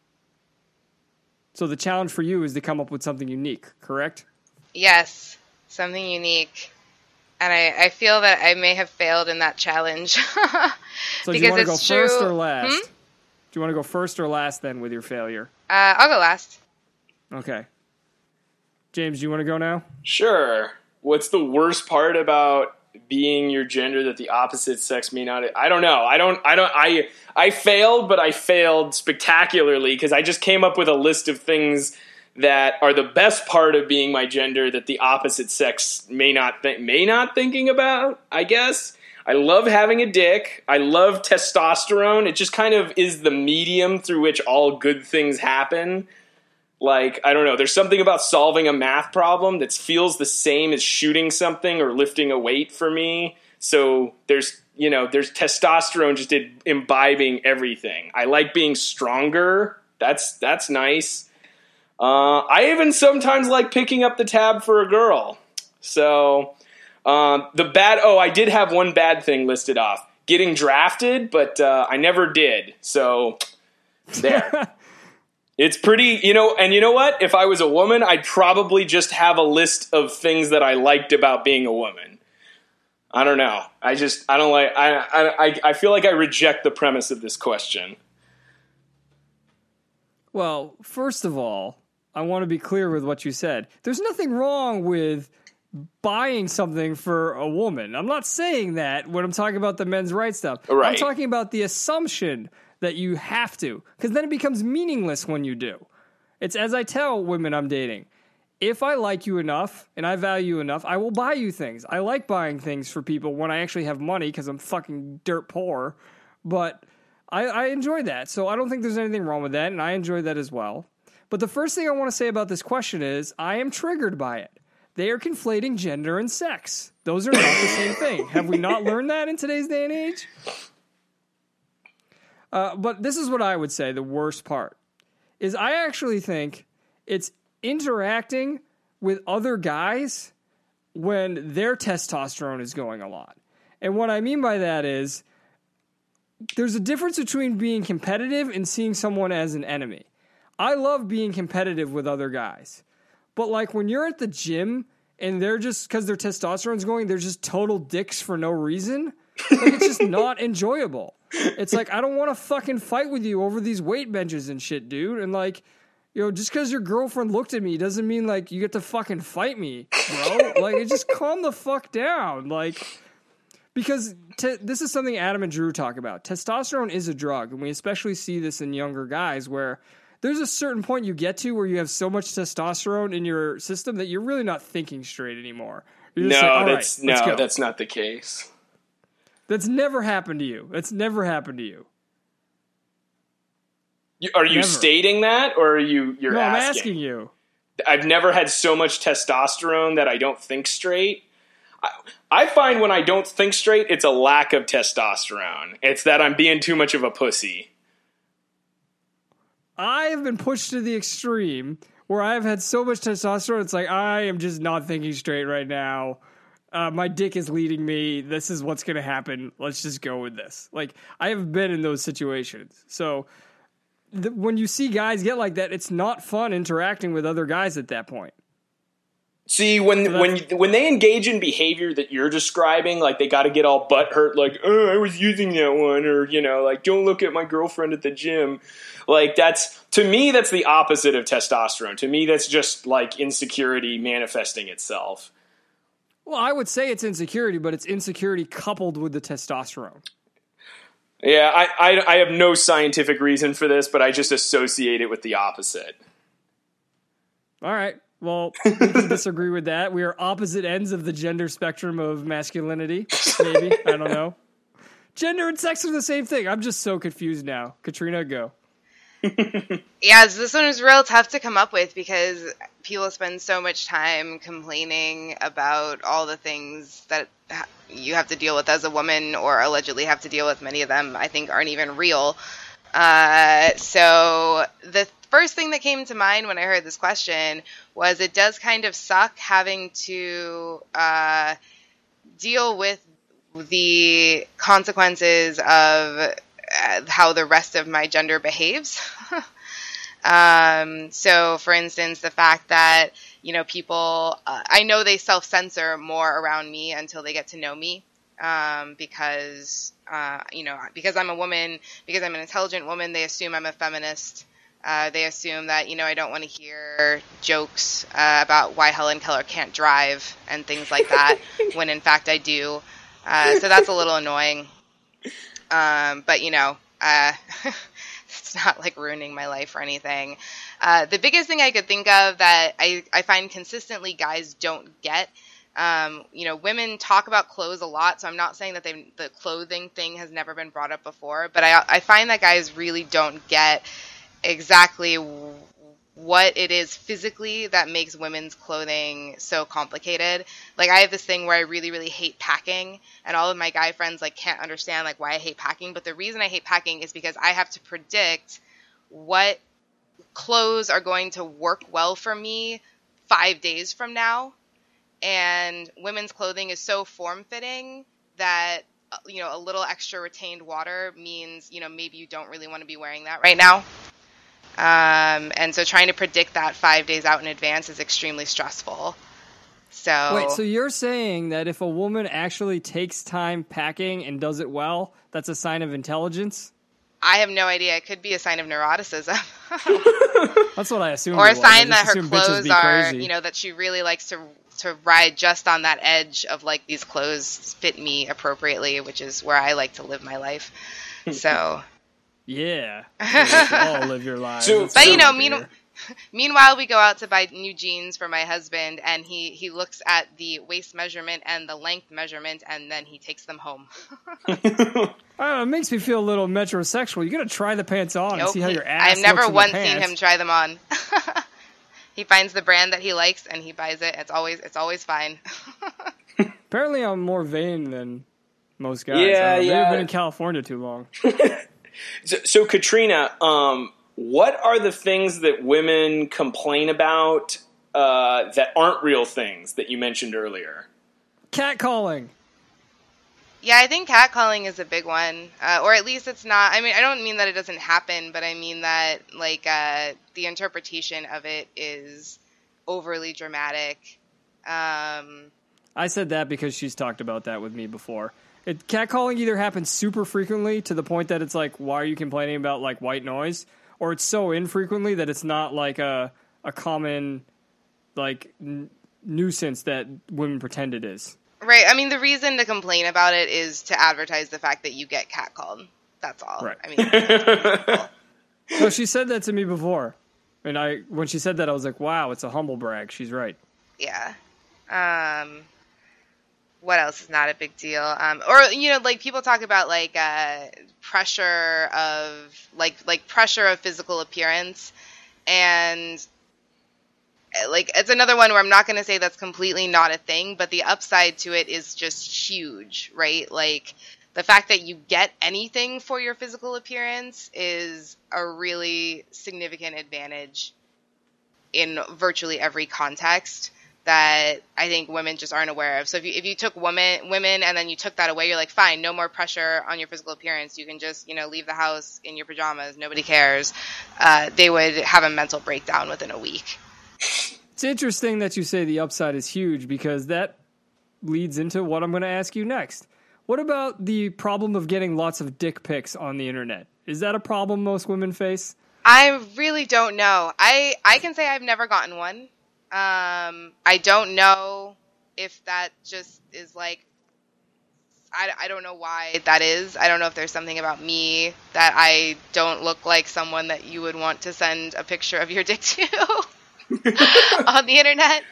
So the challenge for you is to come up with something unique, correct? Yes, something unique. And I feel that I may have failed in that challenge. So do you want to go first or last? Do you want to go first or last then with your failure? I'll go last. Okay. James, do you want to go now? Sure. What's the worst part about being your gender that the opposite sex may not? I don't know. I failed, but I failed spectacularly because I just came up with a list of things that are the best part of being my gender that the opposite sex may not thinking about, I guess. I love having a dick. I love testosterone. It just kind of is the medium through which all good things happen. Like, I don't know, there's something about solving a math problem that feels the same as shooting something or lifting a weight for me. So there's testosterone just imbibing everything. I like being stronger. That's nice. I even sometimes like picking up the tab for a girl. So I did have one bad thing listed off. Getting drafted, but I never did. So there. It's pretty, and you know what? If I was a woman, I'd probably just have a list of things that I liked about being a woman. I don't know. I feel like I reject the premise of this question. Well, first of all, I want to be clear with what you said. There's nothing wrong with buying something for a woman. I'm not saying that when I'm talking about the men's rights stuff. Right. I'm talking about the assumption that you have to, because then it becomes meaningless when you do. It's as I tell women I'm dating. If I like you enough and I value you enough, I will buy you things. I like buying things for people when I actually have money because I'm fucking dirt poor. But I enjoy that. So I don't think there's anything wrong with that, and I enjoy that as well. But the first thing I want to say about this question is I am triggered by it. They are conflating gender and sex. Those are not the same thing. Have we not learned that in today's day and age? But this is what I would say the worst part is I actually think it's interacting with other guys when their testosterone is going a lot. And what I mean by that is there's a difference between being competitive and seeing someone as an enemy. I love being competitive with other guys. But like when you're at the gym and they're just, because their testosterone's going, they're just total dicks for no reason. Like it's just not enjoyable. It's like, I don't want to fucking fight with you over these weight benches and shit, dude. And like, just because your girlfriend looked at me doesn't mean like you get to fucking fight me, bro. Like, it just calm the fuck down. Like, because this is something Adam and Drew talk about. Testosterone is a drug, and we especially see this in younger guys where there's a certain point you get to where you have so much testosterone in your system that you're really not thinking straight anymore. You're just like, all right, let's go. That's not the case. That's never happened to you. That's never happened to you. Are you Never. stating that, or you're No, I'm asking? asking you. I've never had so much testosterone that I don't think straight. I find when I don't think straight, it's a lack of testosterone. It's that I'm being too much of a pussy. I have been pushed to the extreme where I've had so much testosterone, it's like, I am just not thinking straight right now. My dick is leading me. This is what's going to happen. Let's just go with this. Like, I have been in those situations. So when you see guys get like that, it's not fun interacting with other guys at that point. See, when they engage in behavior that you're describing, like they got to get all butthurt, like, oh, I was using that one, or, like, don't look at my girlfriend at the gym. Like, to me, that's the opposite of testosterone. To me, that's just, like, insecurity manifesting itself. Well, I would say it's insecurity, but it's insecurity coupled with the testosterone. Yeah, I have no scientific reason for this, but I just associate it with the opposite. All right. Well, we can disagree with that. We are opposite ends of the gender spectrum of masculinity, maybe. I don't know. Gender and sex are the same thing. I'm just so confused now. Katrina, go. Yeah, this one was real tough to come up with because people spend so much time complaining about all the things that you have to deal with as a woman, or allegedly have to deal with. Many of them, I think, aren't even real. So the first thing that came to mind when I heard this question was it does kind of suck having to deal with the consequences of how the rest of my gender behaves. So, for instance, the fact that, people, I know they self-censor more around me until they get to know me, because I'm a woman, because I'm an intelligent woman, they assume I'm a feminist. They assume that, I don't want to hear jokes about why Helen Keller can't drive and things like that, when in fact I do. So that's a little annoying. But it's not like ruining my life or anything. The biggest thing I could think of that I find consistently guys don't get, women talk about clothes a lot, so I'm not saying that the clothing thing has never been brought up before, but I find that guys really don't get exactly what it is physically that makes women's clothing so complicated. Like, I have this thing where I really, really hate packing, and all of my guy friends can't understand why I hate packing. But the reason I hate packing is because I have to predict what clothes are going to work well for me 5 days from now. And women's clothing is so form-fitting that, a little extra retained water means, maybe you don't really want to be wearing that right now. And so trying to predict that 5 days out in advance is extremely stressful. So Wait, so you're saying that if a woman actually takes time packing and does it well, that's a sign of intelligence? I have no idea. It could be a sign of neuroticism. That's what I assumed. Or it a was. sign I that just her assumed bitches clothes be are, crazy. that she really likes to ride just on that edge of these clothes fit me appropriately, which is where I like to live my life. So Yeah. So you can all live your lives. So- That's But what I'm here. meanwhile, we go out to buy new jeans for my husband, and he looks at the waist measurement and the length measurement, and then he takes them home. I don't know, it makes me feel a little metrosexual. You gotta try the pants on and Nope, see how your ass I've never looks in once the seen pants. him try them on. He finds the brand that he likes and he buys it. It's always fine. Apparently, I'm more vain than most guys. Yeah, I don't know, maybe yeah. I've been in California too long. So Katrina, what are the things that women complain about that aren't real things that you mentioned earlier? Catcalling. Yeah, I think catcalling is a big one, or at least it's not. I mean, I don't mean that it doesn't happen, but I mean that the interpretation of it is overly dramatic. I said that because she's talked about that with me before. Catcalling either happens super frequently to the point that it's like, why are you complaining about white noise? Or it's so infrequently that it's not a common nuisance that women pretend it is. Right. I mean, the reason to complain about it is to advertise the fact that you get catcalled. That's all. Right. I mean, No, she said that to me before. And when she said that, I was like, wow, it's a humble brag. She's right. Yeah. What else is not a big deal? Or like people talk about like pressure of pressure of physical appearance, and like it's another one where I'm not going to say that's completely not a thing, but the upside to it is just huge, right? Like the fact that you get anything for your physical appearance is a really significant advantage in virtually every context that I think women just aren't aware of. So if you took women and then you took that away, you're like, fine, no more pressure on your physical appearance. You can just, leave the house in your pajamas. Nobody cares. They would have a mental breakdown within a week. It's interesting that you say the upside is huge, because that leads into what I'm going to ask you next. What about the problem of getting lots of dick pics on the internet? Is that a problem most women face? I really don't know. I can say I've never gotten one. I don't know if that just is like, I don't know why that is. I don't know if there's something about me that I don't look like someone that you would want to send a picture of your dick to on the internet.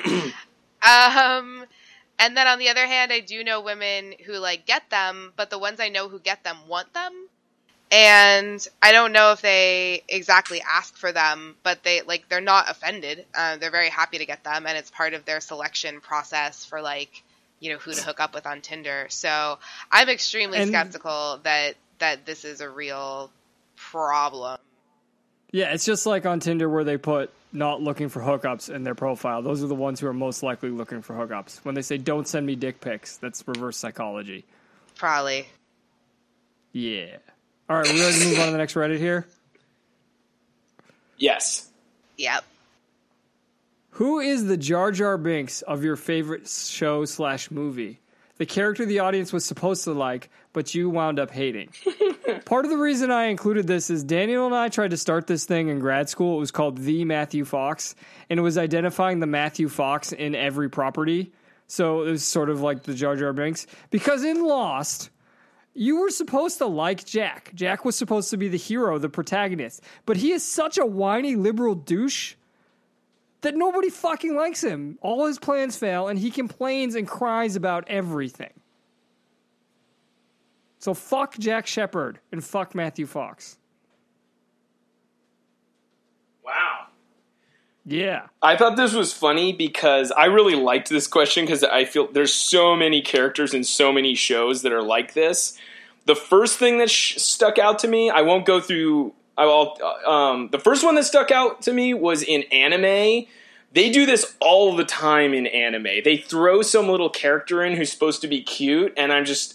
And then on the other hand, I do know women who like get them, but the ones I know who get them want them. And I don't know if they exactly ask for them, but they're not offended. They're very happy to get them, and it's part of their selection process for who to hook up with on Tinder. So I'm extremely skeptical that this is a real problem. Yeah, it's just like on Tinder where they put not looking for hookups in their profile. Those are the ones who are most likely looking for hookups. When they say don't send me dick pics, that's reverse psychology. Probably. Yeah. All right, we ready to move on to the next Reddit here? Yes. Yep. Who is the Jar Jar Binks of your favorite show/movie? The character the audience was supposed to like, but you wound up hating. Part of the reason I included this is Daniel and I tried to start this thing in grad school. It was called The Matthew Fox, and it was identifying the Matthew Fox in every property. So it was sort of like the Jar Jar Binks. Because in Lost, you were supposed to like Jack. Jack was supposed to be the hero, the protagonist. But he is such a whiny liberal douche that nobody fucking likes him. All his plans fail, and he complains and cries about everything. So fuck Jack Shepherd and fuck Matthew Fox. Wow. Yeah. I thought this was funny because I really liked this question because I feel there's so many characters in so many shows that are like this. The first thing that stuck out to me, I won't go through. The first one that stuck out to me was in anime. They do this all the time in anime. They throw some little character in who's supposed to be cute, and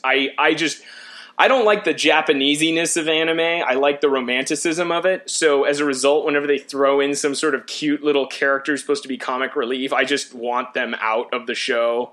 I don't like the Japanesiness of anime. I like the romanticism of it. So as a result, whenever they throw in some sort of cute little character supposed to be comic relief, I just want them out of the show.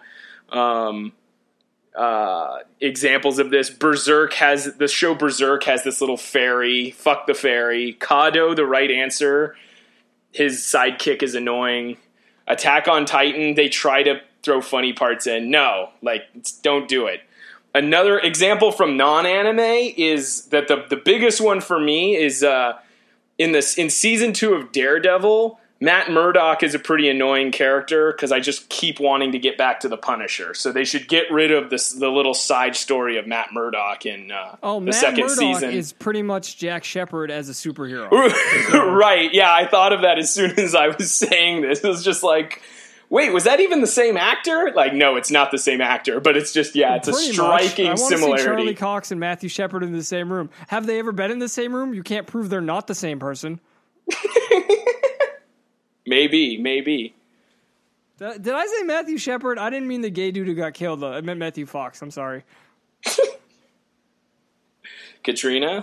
Examples of this, the show Berserk has this little fairy. Fuck the fairy. Kado, the right answer. His sidekick is annoying. Attack on Titan, they try to throw funny parts in. No, don't do it. Another example from non-anime is that the biggest one for me is in season 2 of Daredevil, Matt Murdock is a pretty annoying character because I just keep wanting to get back to the Punisher. So they should get rid of the little side story of Matt Murdock in the second season. Matt Murdock is pretty much Jack Shepherd as a superhero. Right, yeah, I thought of that as soon as I was saying this. It was just like, wait, was that even the same actor? No, it's not the same actor, but it's just, it's a striking similarity. I want to see Charlie Cox and Matthew Shepard in the same room. Have they ever been in the same room? You can't prove they're not the same person. Maybe. Did I say Matthew Shepard? I didn't mean the gay dude who got killed. I meant Matthew Fox. I'm sorry. Katrina?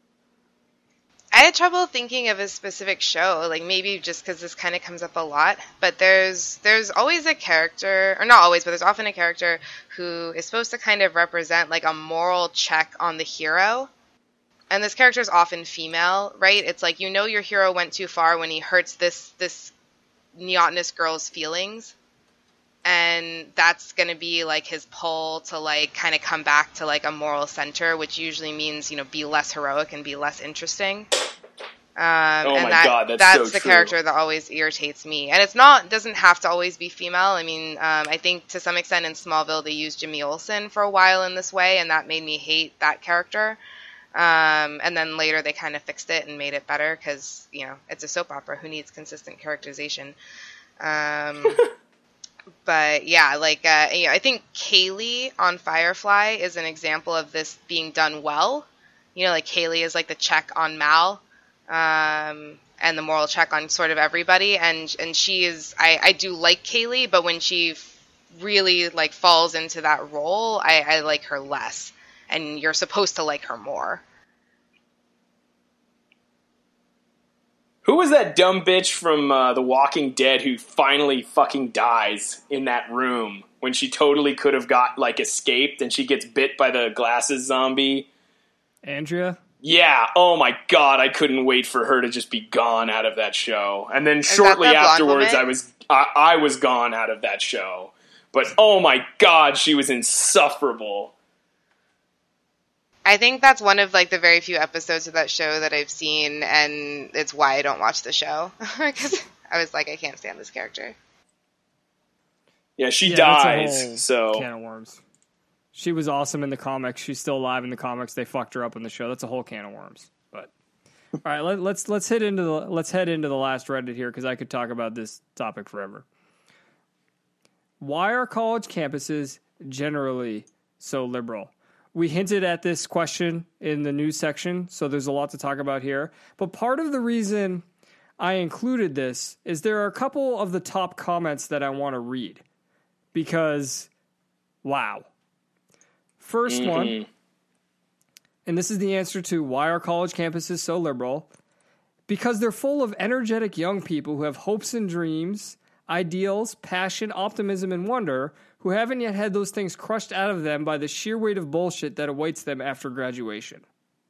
I had trouble thinking of a specific show, maybe just because this kind of comes up a lot, but there's always a character, or not always, but there's often a character who is supposed to kind of represent a moral check on the hero. And this character is often female, right? It's your hero went too far when he hurts this neotenous girl's feelings. And that's going to be his pull to kind of come back to a moral center, which usually means, be less heroic and be less interesting. And my God, that's so the true. character that always irritates me. And doesn't have to always be female. I mean, I think to some extent in Smallville they used Jimmy Olsen for a while in this way, and that made me hate that character. And then later they kind of fixed it and made it better because, it's a soap opera. Who needs consistent characterization? But yeah, I think Kaylee on Firefly is an example of this being done well. Kaylee is like the check on Mal. And the moral check on sort of everybody, and she is. I do like Kaylee, but when she really falls into that role, I like her less, and you're supposed to like her more. Who was that dumb bitch from The Walking Dead who finally fucking dies in that room when she totally could have got escaped and she gets bit by the glasses zombie? Andrea? Yeah, oh my God, I couldn't wait for her to just be gone out of that show. And then shortly afterwards, I was gone out of that show. But oh my God, she was insufferable. I think that's one of the very few episodes of that show that I've seen, and it's why I don't watch the show. Because I was like, I can't stand this character. Yeah, she that's a dies, whole so... can of worms. She was awesome in the comics. She's still alive in the comics. They fucked her up in the show. That's a whole can of worms. But all right, let's head into the last Reddit here because I could talk about this topic forever. Why are college campuses generally so liberal? We hinted at this question in the news section, so there's a lot to talk about here. But part of the reason I included this is there are a couple of the top comments that I want to read because, wow. First one, and this is the answer to why are college campuses so liberal? Because they're full of energetic young people who have hopes and dreams, ideals, passion, optimism, and wonder, who haven't yet had those things crushed out of them by the sheer weight of bullshit that awaits them after graduation.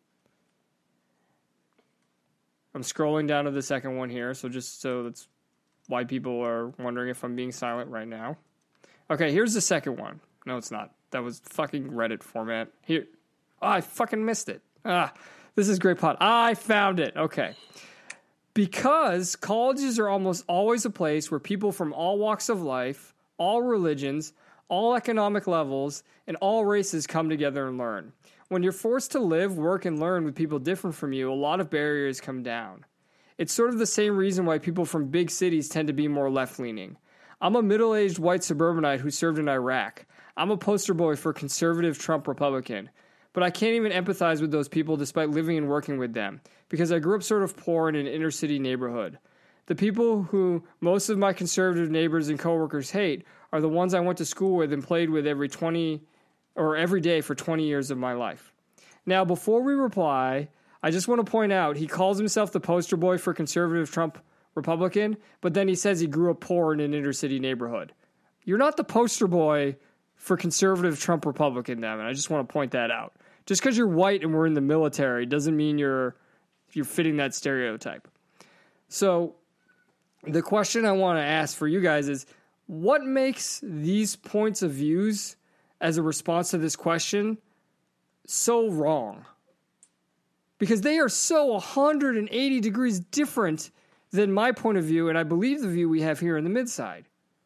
I'm scrolling down to the second one here, so that's why people are wondering if I'm being silent right now. Okay, here's the second one. No, it's not. That was fucking Reddit format. Here. Oh, I fucking missed it. This is great pod. I found it. Okay. Because colleges are almost always a place where people from all walks of life, all religions, all economic levels, and all races come together and learn. When you're forced to live, work, and learn with people different from you, a lot of barriers come down. It's sort of the same reason why people from big cities tend to be more left-leaning. I'm a middle-aged white suburbanite who served in Iraq. I'm a poster boy for conservative Trump Republican. But I can't even empathize with those people despite living and working with them, because I grew up sort of poor in an inner-city neighborhood. The people who most of my conservative neighbors and coworkers hate are the ones I went to school with and played with every day for 20 years of my life. Now, before we reply, I just want to point out he calls himself the poster boy for conservative Trump Republican, but then he says he grew up poor in an inner-city neighborhood. You're not the poster boy for conservative Trump Republican, damn it. I just want to point that out. Just because you're white and we're in the military doesn't mean you're fitting that stereotype. So the question I want to ask for you guys is, what makes these points of views as a response to this question so wrong? Because they are so 180 degrees different than my point of view, and I believe the view we have here in the mid-side.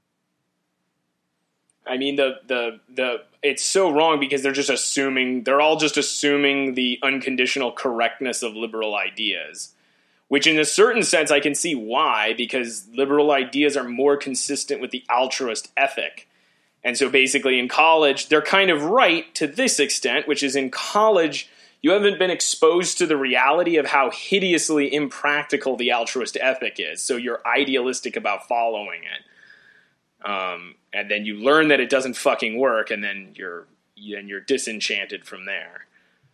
I mean, it's so wrong because they're all just assuming the unconditional correctness of liberal ideas, which in a certain sense I can see why, because liberal ideas are more consistent with the altruist ethic. And so basically in college, they're kind of right to this extent, which is in college, you haven't been exposed to the reality of how hideously impractical the altruist ethic is. So you're idealistic about following it. And then you learn that it doesn't fucking work, and then you're disenchanted from there.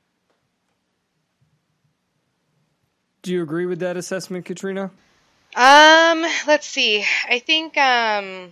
Do you agree with that assessment, Katrina? Let's see. I think, I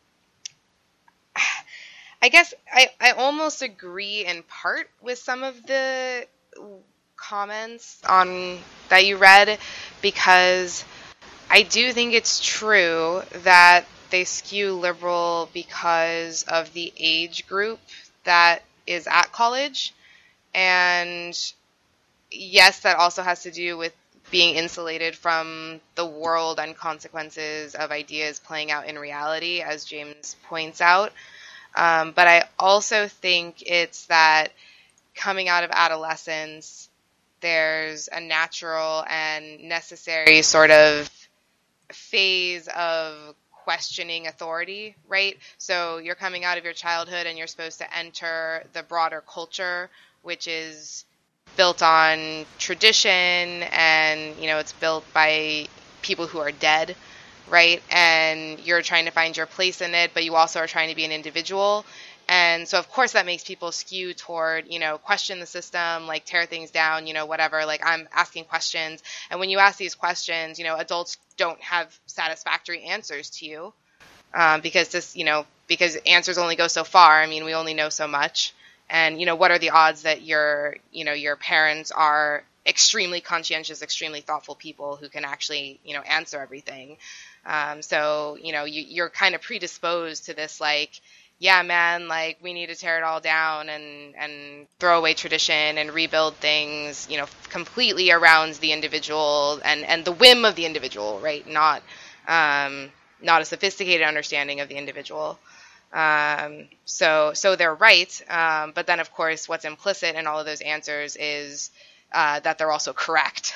guess I almost agree in part with some of the comments on that you read, because I do think it's true that they skew liberal because of the age group that is at college. And yes, that also has to do with being insulated from the world and consequences of ideas playing out in reality, as James points out. But I also think it's that coming out of adolescence, there's a natural and necessary sort of phase of questioning authority, right? So you're coming out of your childhood and you're supposed to enter the broader culture, which is built on tradition and, it's built by people who are dead, right? And you're trying to find your place in it, but you also are trying to be an individual. And so, of course, that makes people skew toward, question the system, like tear things down, whatever. Like, I'm asking questions. And when you ask these questions, adults don't have satisfactory answers to you because answers only go so far. I mean, we only know so much. And, what are the odds that your parents are extremely conscientious, extremely thoughtful people who can actually, answer everything. So, you're kind of predisposed to this, like, yeah, man, like, we need to tear it all down and throw away tradition and rebuild things, completely around the individual and the whim of the individual, right? Not a sophisticated understanding of the individual. So they're right. But then, of course, what's implicit in all of those answers is that they're also correct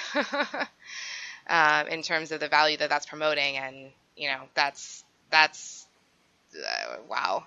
in terms of the value that that's promoting. And, that's wow.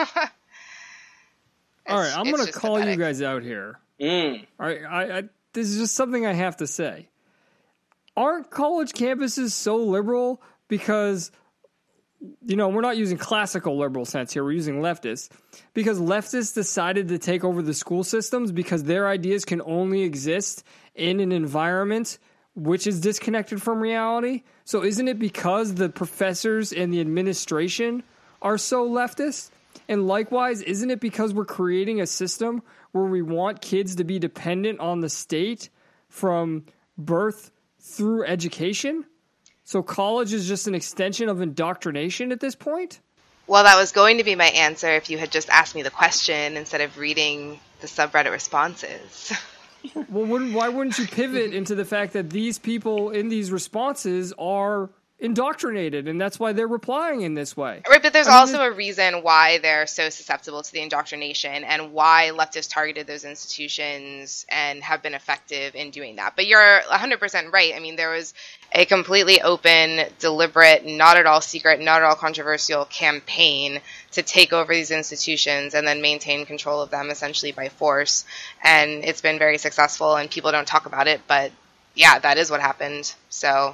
All right, I'm going to call pathetic. you guys out here. All right, I this is just something I have to say. Aren't college campuses so liberal because, we're not using classical liberal sense here, we're using leftist, because leftists decided to take over the school systems because their ideas can only exist in an environment which is disconnected from reality? So isn't it because the professors and the administration are so leftist? And likewise, isn't it because we're creating a system where we want kids to be dependent on the state from birth through education? So college is just an extension of indoctrination at this point? Well, that was going to be my answer if you had just asked me the question instead of reading the subreddit responses. Well, why wouldn't you pivot into the fact that these people in these responses are indoctrinated, and that's why they're replying in this way? Right, but there's also a reason why they're so susceptible to the indoctrination and why leftists targeted those institutions and have been effective in doing that. But you're 100% right. I mean, there was a completely open, deliberate, not at all secret, not at all controversial campaign to take over these institutions and then maintain control of them essentially by force. And it's been very successful, and people don't talk about it, but yeah, that is what happened. So...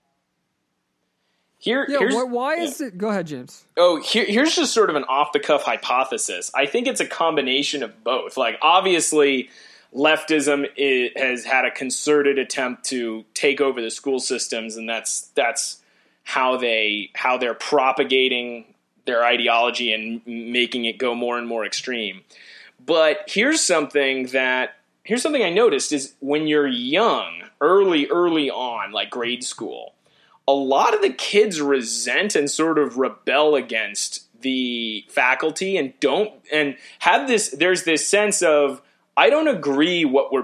Why is it? Go ahead, James. Here's just sort of an off-the-cuff hypothesis. I think it's a combination of both. Like, obviously, leftism has had a concerted attempt to take over the school systems, and that's how they're propagating their ideology and making it go more and more extreme. But here's something I noticed is when you're young, early on, like grade school, a lot of the kids resent and sort of rebel against the faculty and have this. There's this sense of, I don't agree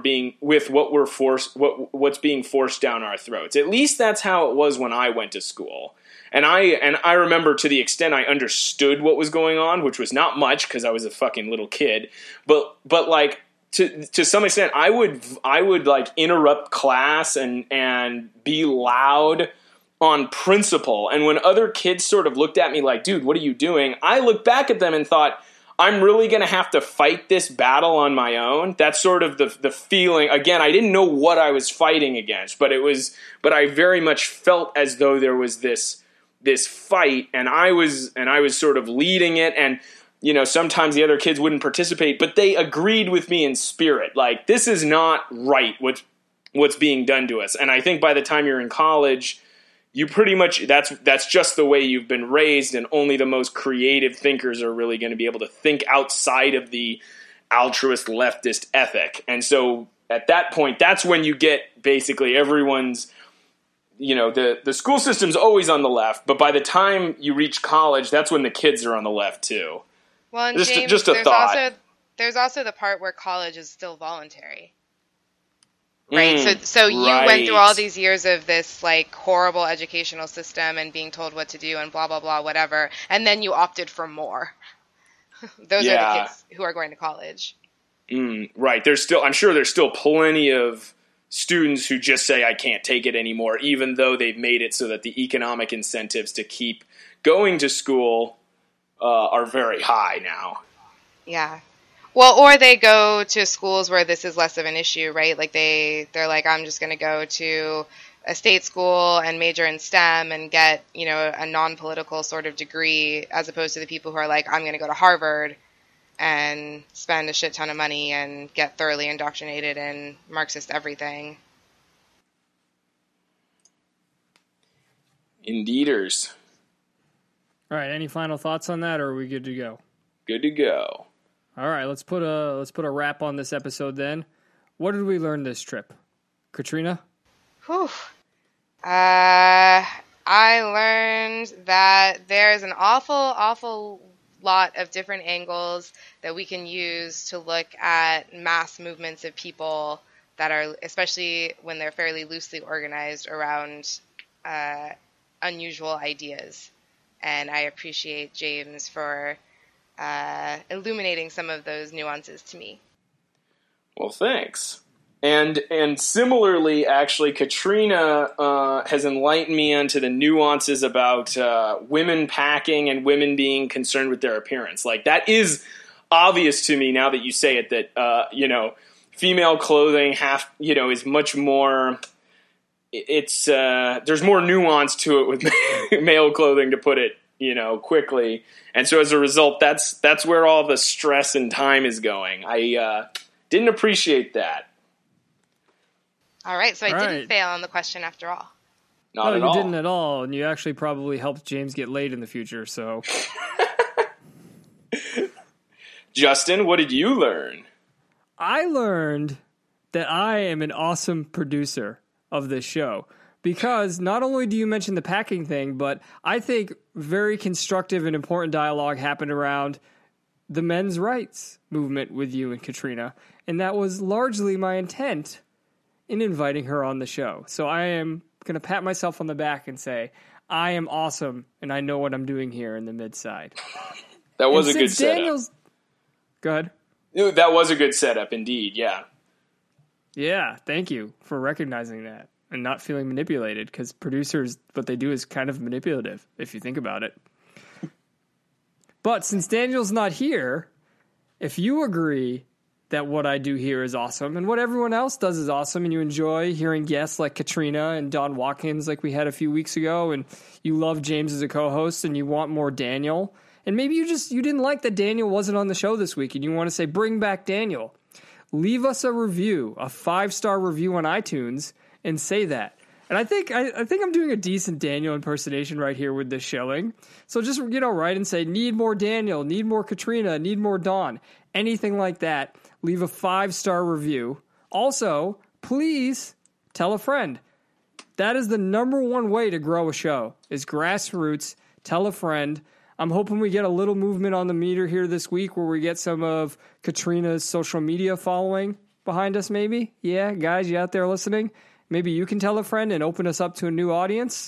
what's being forced down our throats. At least that's how it was when I went to school. And I remember, to the extent I understood what was going on, which was not much because I was a fucking little kid, but like to some extent I would like interrupt class and be loud on principle. And when other kids sort of looked at me like, dude, what are you doing? I looked back at them and thought, I'm really going to have to fight this battle on my own. That's sort of the feeling. Again, I didn't know what I was fighting against, but I very much felt as though there was this fight, and I was sort of leading it. And, sometimes the other kids wouldn't participate, but they agreed with me in spirit. Like, this is not right, what's being done to us. And I think by the time you're in college, you pretty much, that's just the way you've been raised, and only the most creative thinkers are really going to be able to think outside of the altruist leftist ethic. And so at that point, that's when you get basically everyone's, the school system's always on the left, but by the time you reach college, that's when the kids are on the left too. Well, and just James, a thought. There's also the part where college is still voluntary. right? So you went right. through all these years of this like horrible educational system and being told what to do and blah blah blah whatever, and then you opted for more. Those are the kids who are going to college. Right. I'm sure there's still plenty of students who just say, I can't take it anymore, even though they've made it so that the economic incentives to keep going to school are very high now. Yeah. Well, or they go to schools where this is less of an issue, right? Like they're like, I'm just going to go to a state school and major in STEM and get, a non-political sort of degree, as opposed to the people who are like, I'm going to go to Harvard and spend a shit ton of money and get thoroughly indoctrinated in Marxist everything. Indeeders. All right, any final thoughts on that, or are we good to go? Good to go. All right, let's put a wrap on this episode then. What did we learn this trip? Katrina? Whew. I learned that there's an awful lot of different angles that we can use to look at mass movements of people that are, especially when they're fairly loosely organized around unusual ideas. And I appreciate James for illuminating some of those nuances to me. Well, thanks. And similarly, actually, Katrina has enlightened me onto the nuances about women packing and women being concerned with their appearance. Like, that is obvious to me now that you say it, that, female clothing is much more... there's more nuance to it with male clothing, to put it, quickly. And so as a result, that's where all the stress and time is going. I didn't appreciate that. All right, so I didn't fail on the question after all. Not at you all. didn't at all, and you actually probably helped James get laid in the future, so... Justin, what did you learn? I learned that I am an awesome producer of this show, because not only do you mention the packing thing, but I think very constructive and important dialogue happened around the men's rights movement with you and Katrina, and that was largely my intent in inviting her on the show. So I am going to pat myself on the back and say, I am awesome, and I know what I'm doing here in the mid-side. That was a good setup. Go ahead. That was a good setup, indeed, yeah. Yeah, thank you for recognizing that and not feeling manipulated, because producers, what they do is kind of manipulative, if you think about it. But since Daniel's not here, if you agree that what I do here is awesome and what everyone else does is awesome, and you enjoy hearing guests like Katrina and Don Watkins like we had a few weeks ago, and you love James as a co-host and you want more Daniel, and maybe you didn't like that Daniel wasn't on the show this week and you want to say, bring back Daniel, leave us a review, a 5-star review on iTunes, and say that. And I think I'm doing a decent Daniel impersonation right here with this shilling. So just, write and say, need more Daniel, need more Katrina, need more Dawn, anything like that. Leave a 5-star review. Also, please tell a friend. That is the number one way to grow a show, is grassroots. Tell a friend. I'm hoping we get a little movement on the meter here this week where we get some of Katrina's social media following behind us, maybe. Yeah, guys, you out there listening? Maybe you can tell a friend and open us up to a new audience.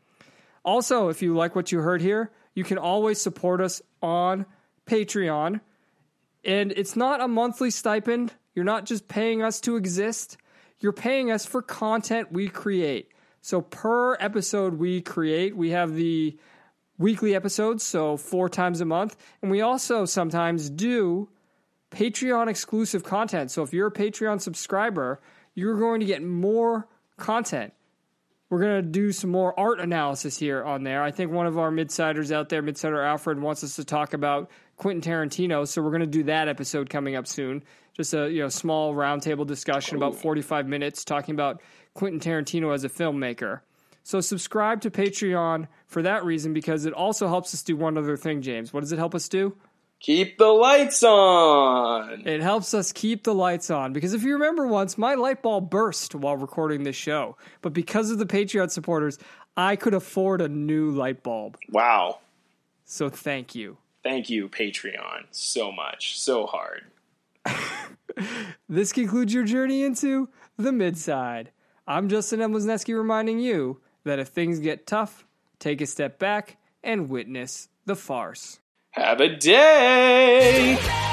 Also, if you like what you heard here, you can always support us on Patreon. And it's not a monthly stipend. You're not just paying us to exist. You're paying us for content we create. So per episode we create, we have the weekly episodes, so 4 times a month. And we also sometimes do Patreon exclusive content. So if you're a Patreon subscriber, you're going to get more content. We're going to do some more art analysis here on there. I think one of our Midsiders out there, Midsider Alfred, wants us to talk about Quentin Tarantino, so we're going to do that episode coming up soon. Just a small roundtable discussion, about 45 minutes, talking about Quentin Tarantino as a filmmaker. So subscribe to Patreon for that reason, because it also helps us do one other thing, James. What does it help us do? Keep the lights on. It helps us keep the lights on, because if you remember once, my light bulb burst while recording this show. But because of the Patreon supporters, I could afford a new light bulb. Wow. So thank you. Thank you, Patreon, so much. So hard. This concludes your journey into the Midside. I'm Justin M. Wisniewski reminding you that if things get tough, take a step back and witness the farce. Have a day!